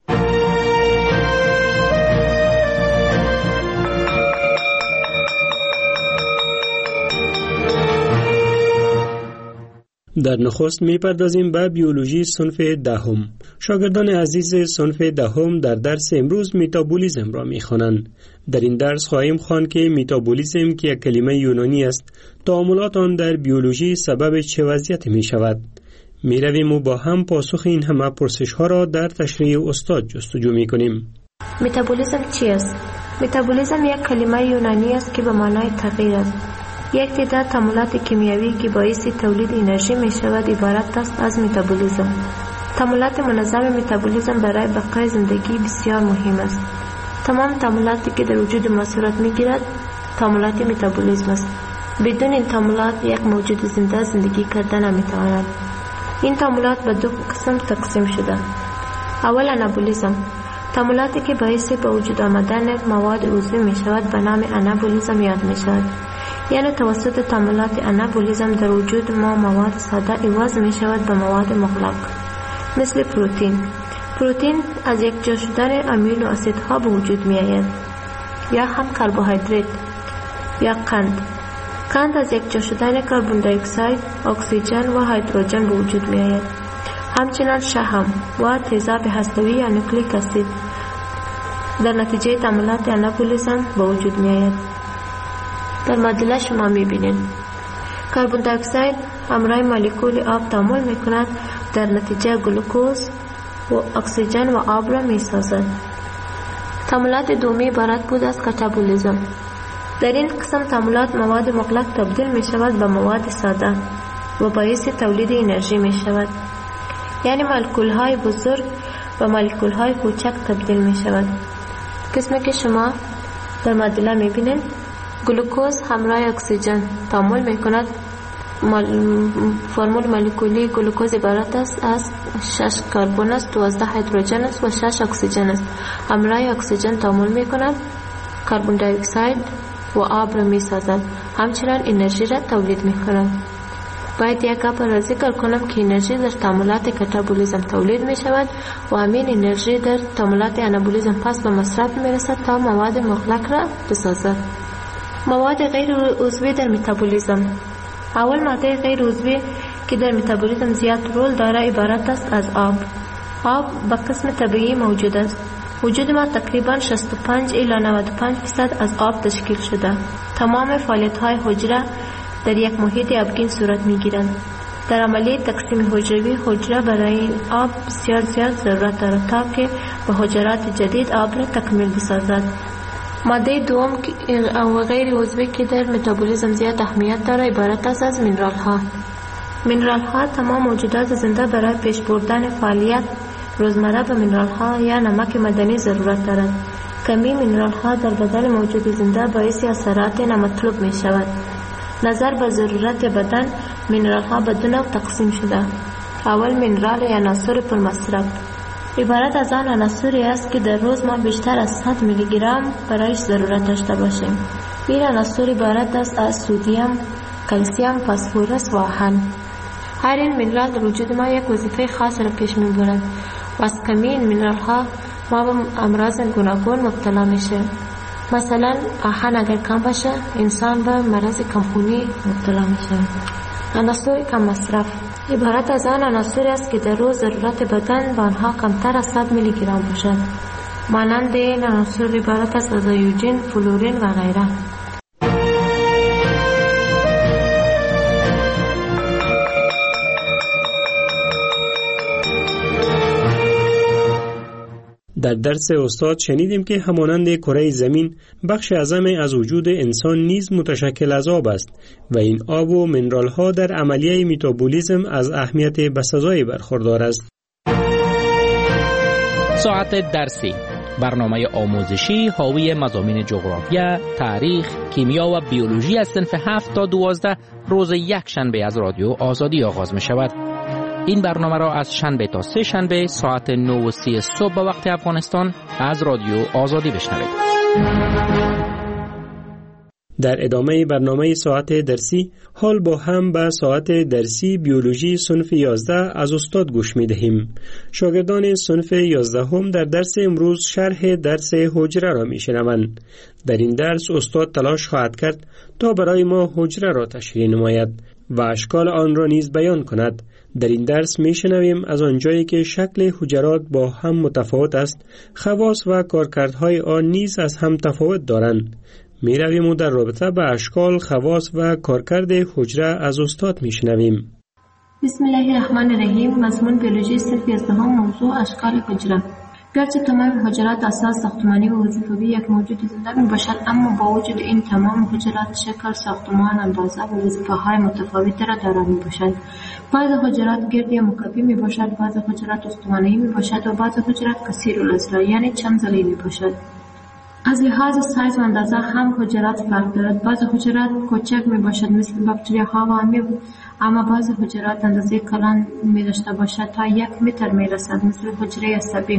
در نخست میپردازیم به بیولوژی صنف دهم. شاگردان عزیز صنف دهم در درس امروز متابولیسم را میخوانند. در این درس خواهیم خواند که متابولیسم که یک کلمه یونانی است، تعاملات آن در بیولوژی سبب چه وضعیتی می شود؟ می رویم و با هم پاسخ این همه پرسش ها را در تشریح استاد جستجو می کنیم. متابولیسم چی است؟ متابولیسم یک کلمه یونانی است که به معنای تغییر است. یک تعداد تعاملات کیمیایی که باعث تولید انرژی می شود عبارت است از متابولیسم. تعاملات منظم متابولیسم برای بقای زندگی بسیار مهم است. تمام تعاملاتی که در وجود ما صورت می گیرد تعاملات متابولیسم است. بدون این تعاملات یک موجود زنده زندگی کردن نمی تواند. این تعاملات به دو قسم تقسیم شده. اول انابولیسم، تعاملاتی که باعث به وجود آمدن مواد عضوی می شود به نام انابولیسم یاد می شود. یعنی توسط تعاملات انابولیسم در وجود ما مواد ساده عوض می شود به مواد مغلق، مثل پروتئین. پروتئین از یک جا شدن امینو اسیدها به وجود می آید، یا هم کربوهیدرات یا قند. قند از یک جا شدن کربن دی اکساید، اکسیژن و هیدروژن به وجود می آید. همچنین شحم و تیزاب هسته‌ای یا نوکلیک اسید در نتیجه تعاملات انابولیسم به وجود می آید. در معادله شما می بینید کربن دی اکساید همراه مولکول آب تعامل می کند، در نتیجه گلوکوز و اکسیژن و آب را می سازد. تعاملات دومی عبارت بود از کاتابولیسم. در این قسم تعاملات مواد مغلق تبدیل می شود به مواد ساده و باعث تولید انرژی می شود. یعنی مولکول های بزرگ و مولکول های کوچک تبدیل می شود. قسمی که شما در معادله می بینید گلوکوز همراه اکسیژن تعامل می کند. فرمول مولکولی گلوکوز عبارت است از شش کربن است، دوازده هیدروژن است و شش اکسیژن است. همراه اکسیژن تعامل می کند، کربن دی اکساید و آب را می سازد. همچنین انرژی را تولید می کند. باید یک گپ را ذکر کنم که انرژی در تعاملات کاتابولیسم تولید می شود و همین انرژی در تعاملات انابولیسم پس به مصرف می رسد تا مواد مغلق را بسازد. مواد غیر عضوی در متابولیسم. اول ماده غیر عضوی که در متابولیسم زیاد رول دارد عبارت است از آب. آب به قسم طبیعی موجود است. وجود ما تقریبا شصت و پنج الی نود و پنج درصد از آب تشکیل شده. تمام فعالیت‌های حجره در یک محیط آبگین صورت می‌گیرند. در عملیه تقسیم حجروی حجره برای آب بسیار زیاد ضرورت دارد تا که به حجرات جدید آب را تکمیل بسازد. ماده دوم و غیر عضوی که در متابولیسم زیاد اهمیت دارد عبارت است از مینرال ها. مینرال ها تمام موجودات زنده برای پیش بردن فعالیت روزمره به مینرال ها یا نمک معدنی ضرورت دارد. کمی مینرال ها در بدن موجود زنده باعث اثرات نامطلوب می شود. نظر به ضرورت بدن مینرال ها به دو نوع تقسیم شده. اول مینرال یا عناصر پر مصرف عبارت از آن عناصری است که در روز ما بیشتر از صد میلی گرم برایش ضرورت داشته باشیم. این عناصر عبارت است از سدیم، کلسیم، فسفرس و آهن. هر این مینرال در وجود ما یک وظیفه خاص را پیش میبرند و از کمی این مینرال ها ما به امراض گوناگون مبتلا میشه. مثلا آهن اگر کم باشه انسان به مرض کمخونی مبتلا میشه. عناصر کم مصرف عبارت از آن عناصری است که در روز ضرورت بدن به آنها کمتر از صد میلی گرم باشد. مانند این عناصر عبارت است از آیوژن، فلورین و غیره. در درس استاد شنیدیم که همانند کره زمین بخش اعظم از وجود انسان نیز متشکل از آب است و این آب و منرال ها در عملیه متابولیسم از اهمیت بسزایی برخوردار است. ساعت درسی برنامه آموزشی حاوی مضامین جغرافیا، تاریخ، کیمیا و بیولوژی از صنف هفت تا دوازده روز یک شنبه از رادیو آزادی آغاز می شود. این برنامه را از شنبه تا سه شنبه ساعت نه و سی صبح به وقت افغانستان از رادیو آزادی بشنوید. در ادامه برنامه ساعت درسی حال با هم به ساعت درسی بیولوژی صنف یازده از استاد گوش می دهیم. شاگردان صنف یازده هم در درس امروز شرح درس حجره را می شنوند. در این درس استاد تلاش خواهد کرد تا برای ما حجره را تشریح نماید و اشکال آن را نیز بیان کند. در این درس می شنویم از آنجایی که شکل حجرات با هم متفاوت است، خواص و کارکردهای آن نیز از هم تفاوت دارند. می رویم و در رابطه با اشکال، خواص و کارکرد حجره از استاد می شنویم. بسم الله الرحمن الرحیم. مضمون بیولوژی صنف یازده موضوع اشکال حجره. گرچه تمام حجرات اساس ساختمانی و وظیفوی یک موجود زنده می باشد، اما با وجود این تمام حجرات شکل، ساختمان، اندازه و وظیفه‌های متفاوتی را دارا می باشند. بعض حجرات گرد یا مکعبی می باشد، بعض حجرات استوانه‌ای می باشد و بعض حجرات کثیر الاضلاع یعنی چند ضلعی می باشد. از لحاظ سایز و اندازه هم حجرات فرق دارد. بعض حجرات کوچک می باشد مثل باکتریاها و امیب، اما بعض حجرات اندازه کلان می داشته باشد تا یک متر می رسد مثل حجره عصبی.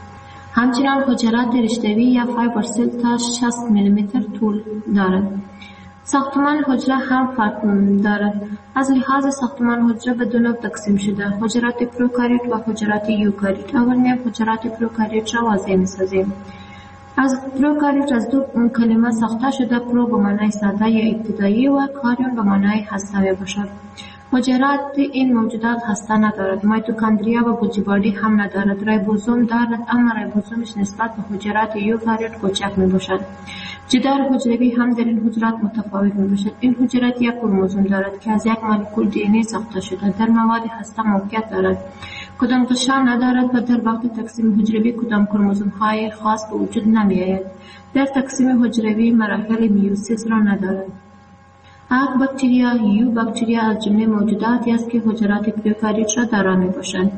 همچنان حجرات رشته‌ای یا فایبر سل تا شصت میلیمتر طول دارد. ساختمان حجره هم فرق دارد. از لحاظ ساختمان حجره به دو نوع تقسیم شده: حجرات پروکاریوت و حجرات یوکاریوت. اول می‌گویم حجرات پروکاریوت را واضح می‌سازیم. از پروکاریوت از دو کلمه ساخته شده: پرو به معنای ساده یا ابتدایی و کاریون به معنای هسته میباشد. حجرات این موجودات هسته ندارد. میتوکندریا و گوجی هم ندارد. ریبوزوم دارد، اما ریبوزومش نسبت به حجرات یوکاریوت کوچک میباشد. جدار حجروی هم در این حجرات متفاوت میباشد. این حجرات یک کروموزوم دارد که از یک مولکول دی ان ای ساخته شده. در مواد هسته موقعیت دارد. کدام غشا ندارد و در وقت تقسیم حجروی کدام کروموزوم های خاص به وجود نمی آید. در تقسیم حجروی مراحل میوسیس را ندارد. آک باکتریا یو باکتریا از جمله موجوداتی است که حجرات پروکاریوت را دارا می باشند.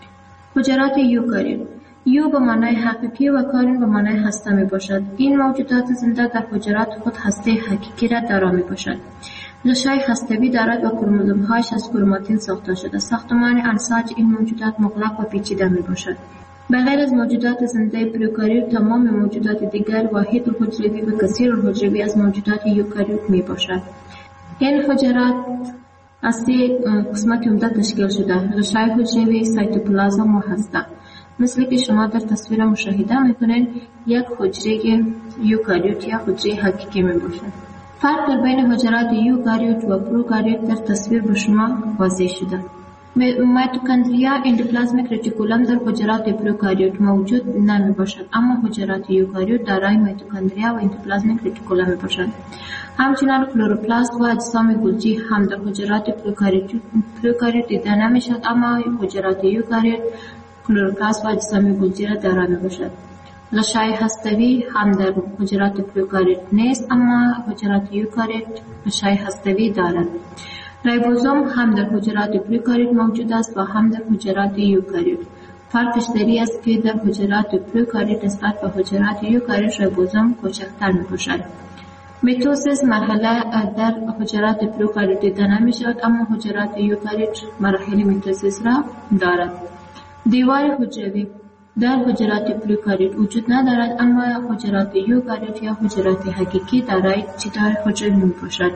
حجرات یوکاریوت. یو به معنای حقیقی و کاریون به معنای هسته می باشد. این موجودات زنده در حجرات خود هسته حقیقی را دارا می باشد. غشای هسته‌ای دارد و کروموزوم‌هایش از کروماتین ساخته شده. ساختمان انساج این موجودات مغلق و پیچیده می باشد. بغیر از موجودات زنده پروکاریوت، تمام موجودات دیگر واحد حجروی و کثیر حجروی از موجودات یوکاریوت می باشد. این حجرات از سه قسمت عمده تشکیل شده: غشای حجروی، سایتوپلازم و هسته. مثل که شما در تصویر مشاهده میکنید، یک حجره یوکاریوت یا حجره حقیقی می باشد. فرق در بین حجرات یوکاریوت و پروکاریوت در تصویر به شما واضح شده. میتوکندریا اندوپلازمیک رتیکولم در حجرات پروکاریوت موجود نمی باشد، اما حجرات یوکاریوت دارای میتوکندریا و اندوپلازمیک رتیکولم می باشد. همچنان کلوروپلاست و اجسام گلجی هم در حجرات پروکاریوت دیده نمی شد، اما حجرات یوکاریوت کلوروپلاست و اجسام گلجی را دارا می باشد. غشای هسته‌ای هم در حجرات پروکاریوت نیست، اما حجرات یوکاریوت غشای هسته‌ای دارد. ریبوزوم هم در حجرات پروکاریوت موجود است و هم در حجرات یوکاریوت. فرقش در این است که در حجرات پروکاریوت نسبت به حجرات یوکاریوت ریبوزوم کوچکتر میباشد. میتوسیس مرحله در حجرات پروکاریوت دیده نمیشود، اما حجرات یوکاریوت مراحل میتوسیس را دارد. دیوار حجروی در حجرات پروکاریوت وجود ندارد، اما حجرات یوکاریوت یا حجرات حقیقی دارای جدار حجروی میباشد.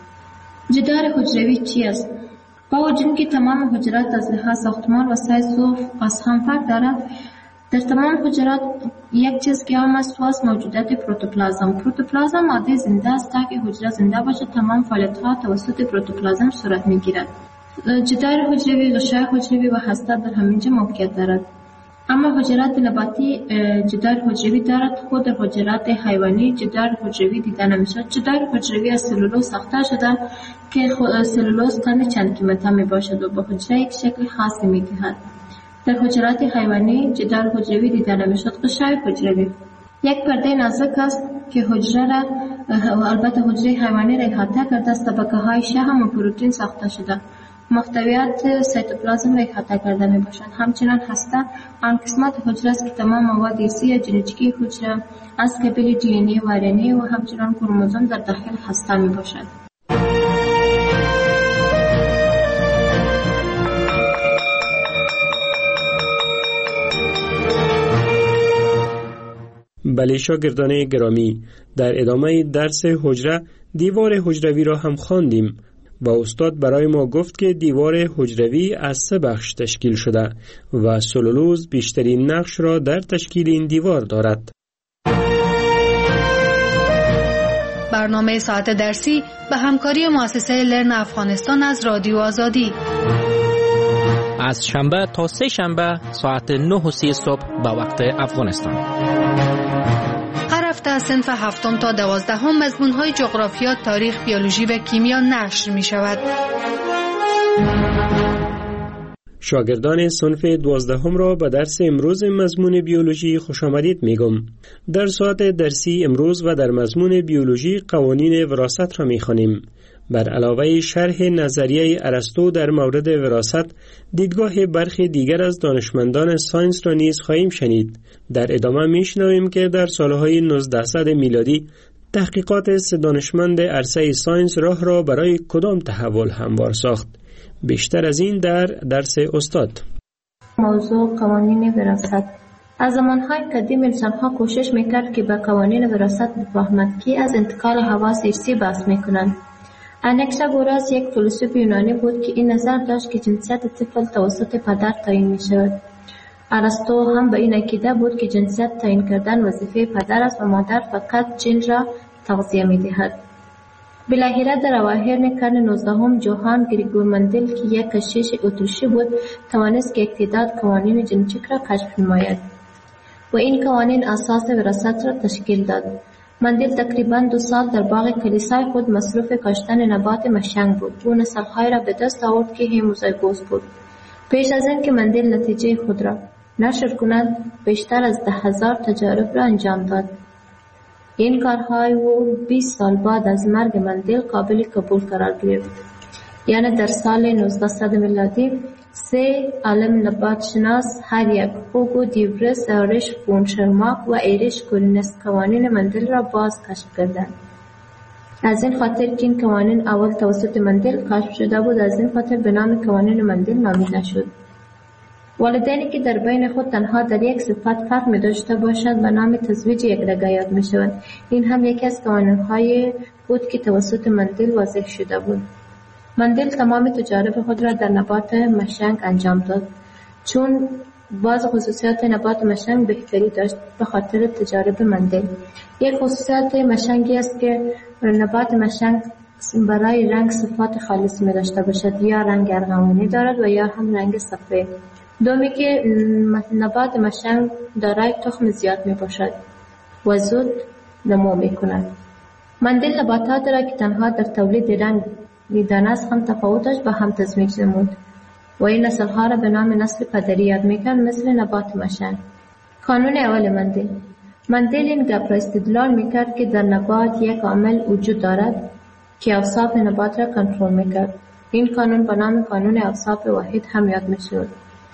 جدار حجروی چی است؟ با وجود که تمام حجرات از لحاظ ساختمان و سایز و از هم فرق دارد، در تمام حجرات یک چیز که هم است واس موجودات پروتوپلازم. پروتوپلازم ماده زنده است. تا که حجره زنده باشد تمام فعالیت‌ها توسط پروتوپلازم صورت می‌گیرد. جدار حجروی، غشای حجروی و هسته در همینجا موقعیت دارد. اما حجرات نباتی جدار حجروی دارد. خود در حجرات حیوانی جدار حجروی دیده نمیشد. جدار حجروی از سلولوز ساخته شده که سلولوز تن چند قیمته می باشد و به حجره یک شکل خاصی می دهد. در حجرات حیوانی جدار حجروی دیده نمیشد. غشای حجروی یک پرده نازک است که حجره را و البته حجره حیوانی را احاطه کرده است. طبقه های شحم و پروتئین ساخته شده. محتویات سیتوپلازم را احاطه کرده می باشند. همچنان هسته آن قسمت حجره است که تمام مواد ارثی یا ژنتیکی حجره از قبیل دی ان ای و ار ان ای و همچنان کروموزوم در داخل هسته می باشد. بله شاگردان گرامی، در ادامه درس حجره دیوار حجروی را هم خواندیم و استاد برای ما گفت که دیوار حجروی از سه بخش تشکیل شده و سلولوز بیشترین نقش را در تشکیل این دیوار دارد. برنامه ساعت درسی به همکاری مؤسسه لرن افغانستان از رادیو آزادی از شنبه تا سه شنبه ساعت نه و سی صبح به وقت افغانستان. هر هفته از صنف هفتم تا دوازدهم مضمون‌های جغرافیا، تاریخ، بیولوژی و کیمیا نشر می شود. شاگردان صنف دوازدهم را به درس امروز مضمون بیولوژی خوش آمدید میگم. در ساعت درسی امروز و در مضمون بیولوژی قوانین وراثت را میخوانیم. بر علاوه شرح نظریه ارسطو در مورد وراثت، دیدگاه برخی دیگر از دانشمندان ساینس را نیز خواهیم شنید. در ادامه میشنویم که در سالهای نوزدهصد میلادی تحقیقات سه دانشمند عرصه ساینس راه را برای کدام تحول هموار ساخت. بیشتر از این در درس استاد. موضوع قوانین وراثت. از زمانهای قدیم انسانها کوشش میکرد که به قوانین وراثت بفهمند که از انتقال حواس ارثی بحث میکنند. انکساگوراس یک فیلسوف یونانی بود که این نظر داشت که جنسیت طفل توسط پدر تعیین می شود. ارسطو هم به این عقیده بود که جنسیت تعیین کردن وظیفه پدر است و مادر فقط جن را تغذیه می دهد. بالاخره در اواخر قرن نوزدهم جوهان گریگور مندل که یک کشیش اتریشی بود توانست که یک تعداد قوانین ژنتیک را کشف نماید و این قوانین اساس وراثت را تشکیل داد. مندل تقریباً دو سال در باغ کلیسای خود مصروف کاشتن نبات مشنگ بود. او نسل‌های را به دست آورد که هموزایگوس بود. پیش از این که مندل نتیجه خود را نشر کند، بیشتر از ده هزار تجارب را انجام داد. این کارهای او بیست سال بعد از مرگ مندل قابل قبول قرار گرفت. یعنی در سال نوزدهصد میلادی سه عالم نبات شناس هر یک هوگو دیورس، آرش فون شرماک و ایریش کورینس قوانین مندل را باز کشف کردند. از این خاطر که این قوانین اول توسط مندل کشف شده بود، از این خاطر به نام قوانین مندل نامیده شد. والدینی که در بین خود تنها در یک صفت فرق می داشته باشند به نام تزویج یکدیگر یاد می شوند. این هم یکی از قوانین‌های بود که توسط مندل واضح شده بود. مندل تمام تجارب خود را در نبات مشنگ انجام داد. چون بعض خصوصیات نبات مشنگ بهتری داشت به خاطر تجارب مندل. یک خصوصیت مشنگی است که نبات مشنگ برای رنگ صفات خالصی می داشته باشد، یا رنگ ارغوانی دارد و یا هم رنگ سفید. دومی که نبات مشنگ دارای تخم زیاد می باشد و زود نمو می کند. مندل نباتات را که تنها در تولید رنگ دیدن است هم تفاوتش به هم تزمیج نمود و این نسل‌ها را به نام نسل پدری یاد می‌کرد، مثل نبات مشنگ. قانون اول مندل. مندل این گپ را استدلال می‌کرد که در نبات یک عامل وجود دارد که اوصاف نبات را کنترل می‌کرد. این قانون به نام قانون اوصاف واحد هم یاد می‌شود.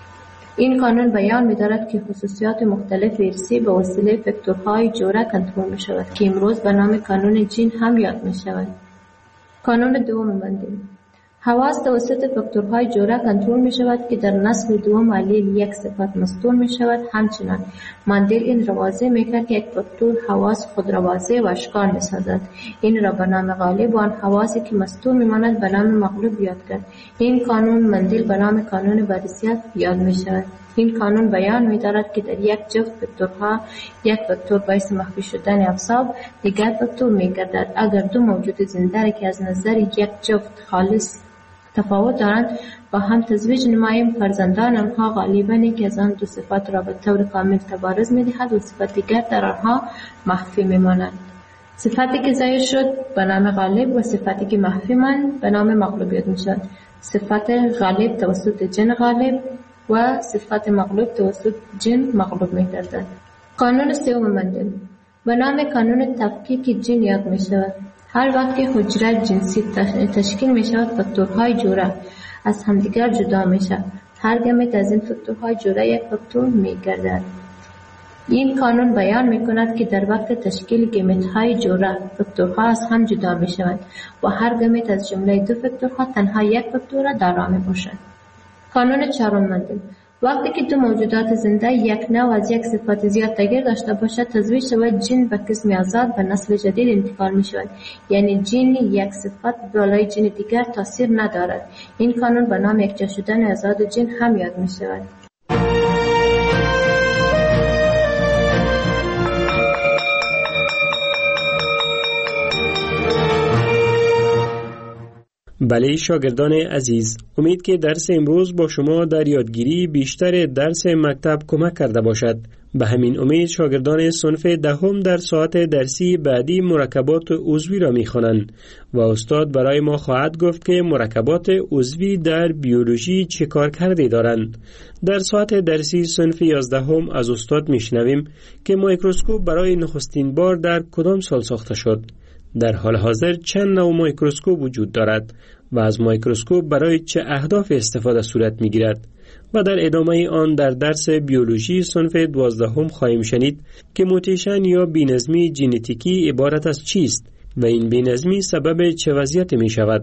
این قانون بیان می‌دارد که خصوصیات مختلف ارثی به وسیله فاکتورهای جوره کنترل می‌شود که امروز به نام قانون جین هم یاد می‌شود. قانون دوم مندل. حواس توسط فاکتورهای جوره کنترل می شود که در نسل دوم علیل یک صفت مستور می شود. همچنان مندل این را واضح می کرد که یک فاکتور حواس خود را واضح و اشکال می سازد. این را به نام غالب و آن حواسی که مستور می ماند به نام مغلوب یاد کرد. این قانون مندل به نام قانون بارزیت یاد می شود. این قانون بیان می دارد که در یک جفت فاکتورها یک فاکتور باعث مخفی شدن اوصاف دیگر فاکتور می گردد. اگر دو موجود زنده که از نظر یک جفت خالص تفاوت دارند با هم تزویج نماییم، فرزندان آنها غالباً که از آن دو صفات را به طور کامل تبارز می دهد و صفت دیگر در آنها مخفی می مانند. صفتی که ظاهر شد به نام غالب و صفتی که مخفی ماند به نام مغلوب می شود. صفت غالب توسط جن غالب و صفت مغلوب توسط جن مغلوب می گردد. قانون سوم مندل به نام قانون تفکیک جن یاد می شود. هر وقت که حجره جنسی تشکیل می شود، فاکتورهای جوره از همدیگر جدا میشه. هر گمیت از این فاکتورهای جوره یک فاکتور میگردد. این قانون بیان میکند که در وقت تشکیل گمیت های جوره فاکتورها از هم جدا میشوند و هر گمیت از جمله دو فاکتورها تنها یک فاکتور دارا میباشد. قانون چهارم مندل: وقتی که دو موجودات زنده یک نوع از یک صفت زیاد تغییر داشته باشد، تزویج شود جین به قسم آزاد به نسل جدید انتقال می شود. یعنی جین یک صفت بالای جین دیگر تاثیر ندارد. این قانون به نام یکجا شدن آزاد جین هم یاد می شود. بله شاگردان عزیز، امید که درس امروز با شما در یادگیری بیشتر درس مکتب کمک کرده باشد. به همین امید شاگردان صنف دهم در ساعت درسی بعدی مرکبات عضوی را می‌خوانند و استاد برای ما خواهد گفت که مرکبات عضوی در بیولوژی چه کار کرده دارند. در ساعت درسی صنف یازدهم از استاد می‌شنویم که میکروسکوپ برای نخستین بار در کدام سال ساخته شد. در حال حاضر چند نوع میکروسکوپ وجود دارد و از میکروسکوپ برای چه اهداف استفاده صورت می‌گیرد و در ادامه آن در درس بیولوژی صنف دوازدهم خواهیم شنید که موتیشن یا بی‌نظمی ژنتیکی عبارت از چیست و این بی‌نظمی سبب چه وضعیتی می‌شود.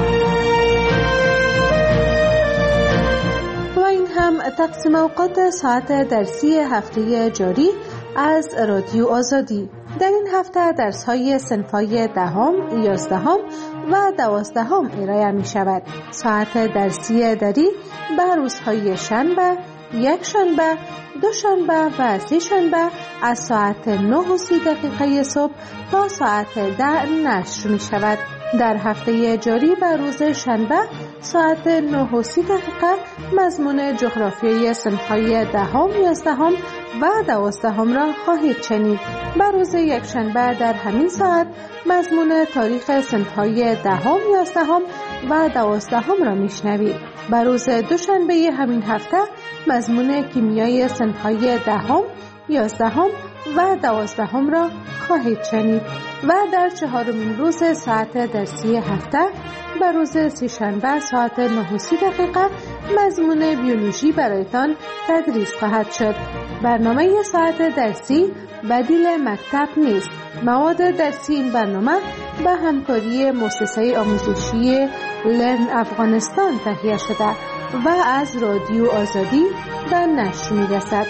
و این هم تقسیم اوقات ساعت درسی هفته جاری از رادیو آزادی. در این هفته درس‌های صنف‌های دهم، یازدهم و دوازدهم ارائه می‌شود. ساعت درسی دری به روزهای شنبه، یک شنبه، دو شنبه و سه شنبه از ساعت نه و سی دقیقه صبح تا ساعت ده نشر می‌شود. در هفته جاری به روز شنبه ساعت نه و سی دقیقه مضمون جغرافیای صنف‌های دهم، یازدهم و دوازدهم را خواهید شنید. به روز یک شنبه در همین ساعت مضمون تاریخ صنف‌های دهم، یازدهم و دوازدهم را میشنوید. به روز دوشنبه همین هفته مضمون کیمیای صنف‌های دهم، یازدهم و دوازدهم را خواهید شنید و در چهارمین روز ساعت درسی هفته به روز سه‌شنبه ساعت نه و سی دقیقه مضمون بیولوژی برایتان تدریس خواهد شد. برنامه ساعت درسی بدیل مکتب نیست. مواد درسی این برنامه به همکاری مؤسسه آموزشی لرن افغانستان تهیه شده و از رادیو آزادی به نشر می‌رسد.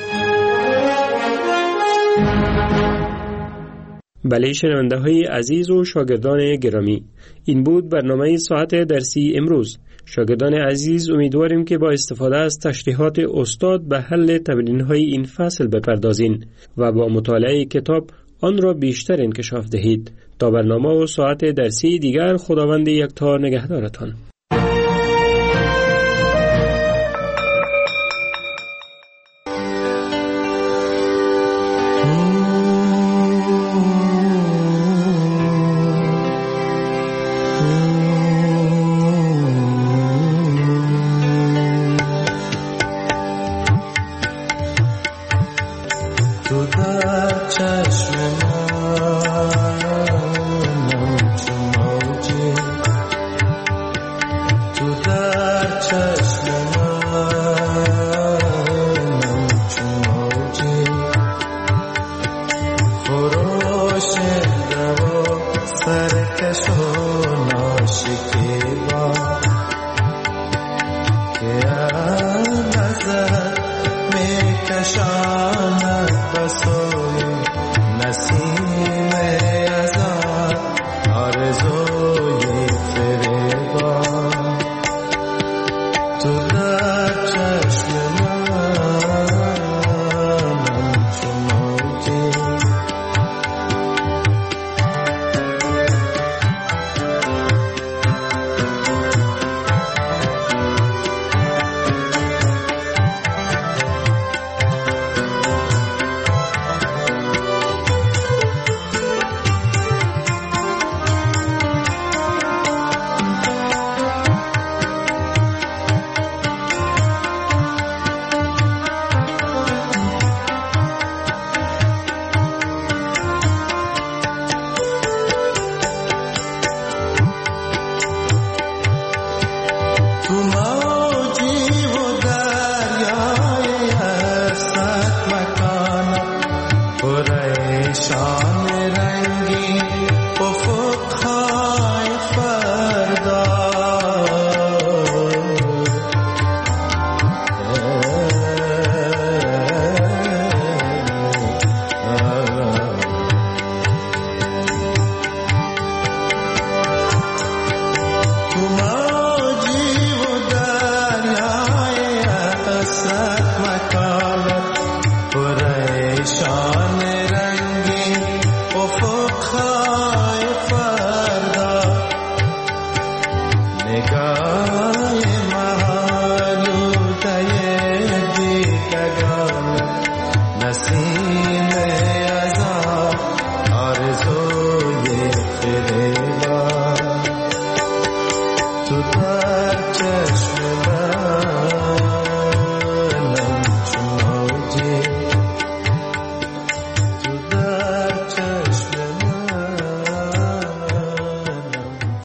بله شنونده های عزیز و شاگردان گرامی، این بود برنامه ساعت درسی امروز. شاگردان عزیز امیدواریم که با استفاده از تشریحات استاد به حل تمرین های این فصل بپردازین و با مطالعه کتاب آن را بیشتر انکشاف دهید. تا برنامه و ساعت درسی دیگر، خداوند یکتا نگهدارتان. नजर में कशाना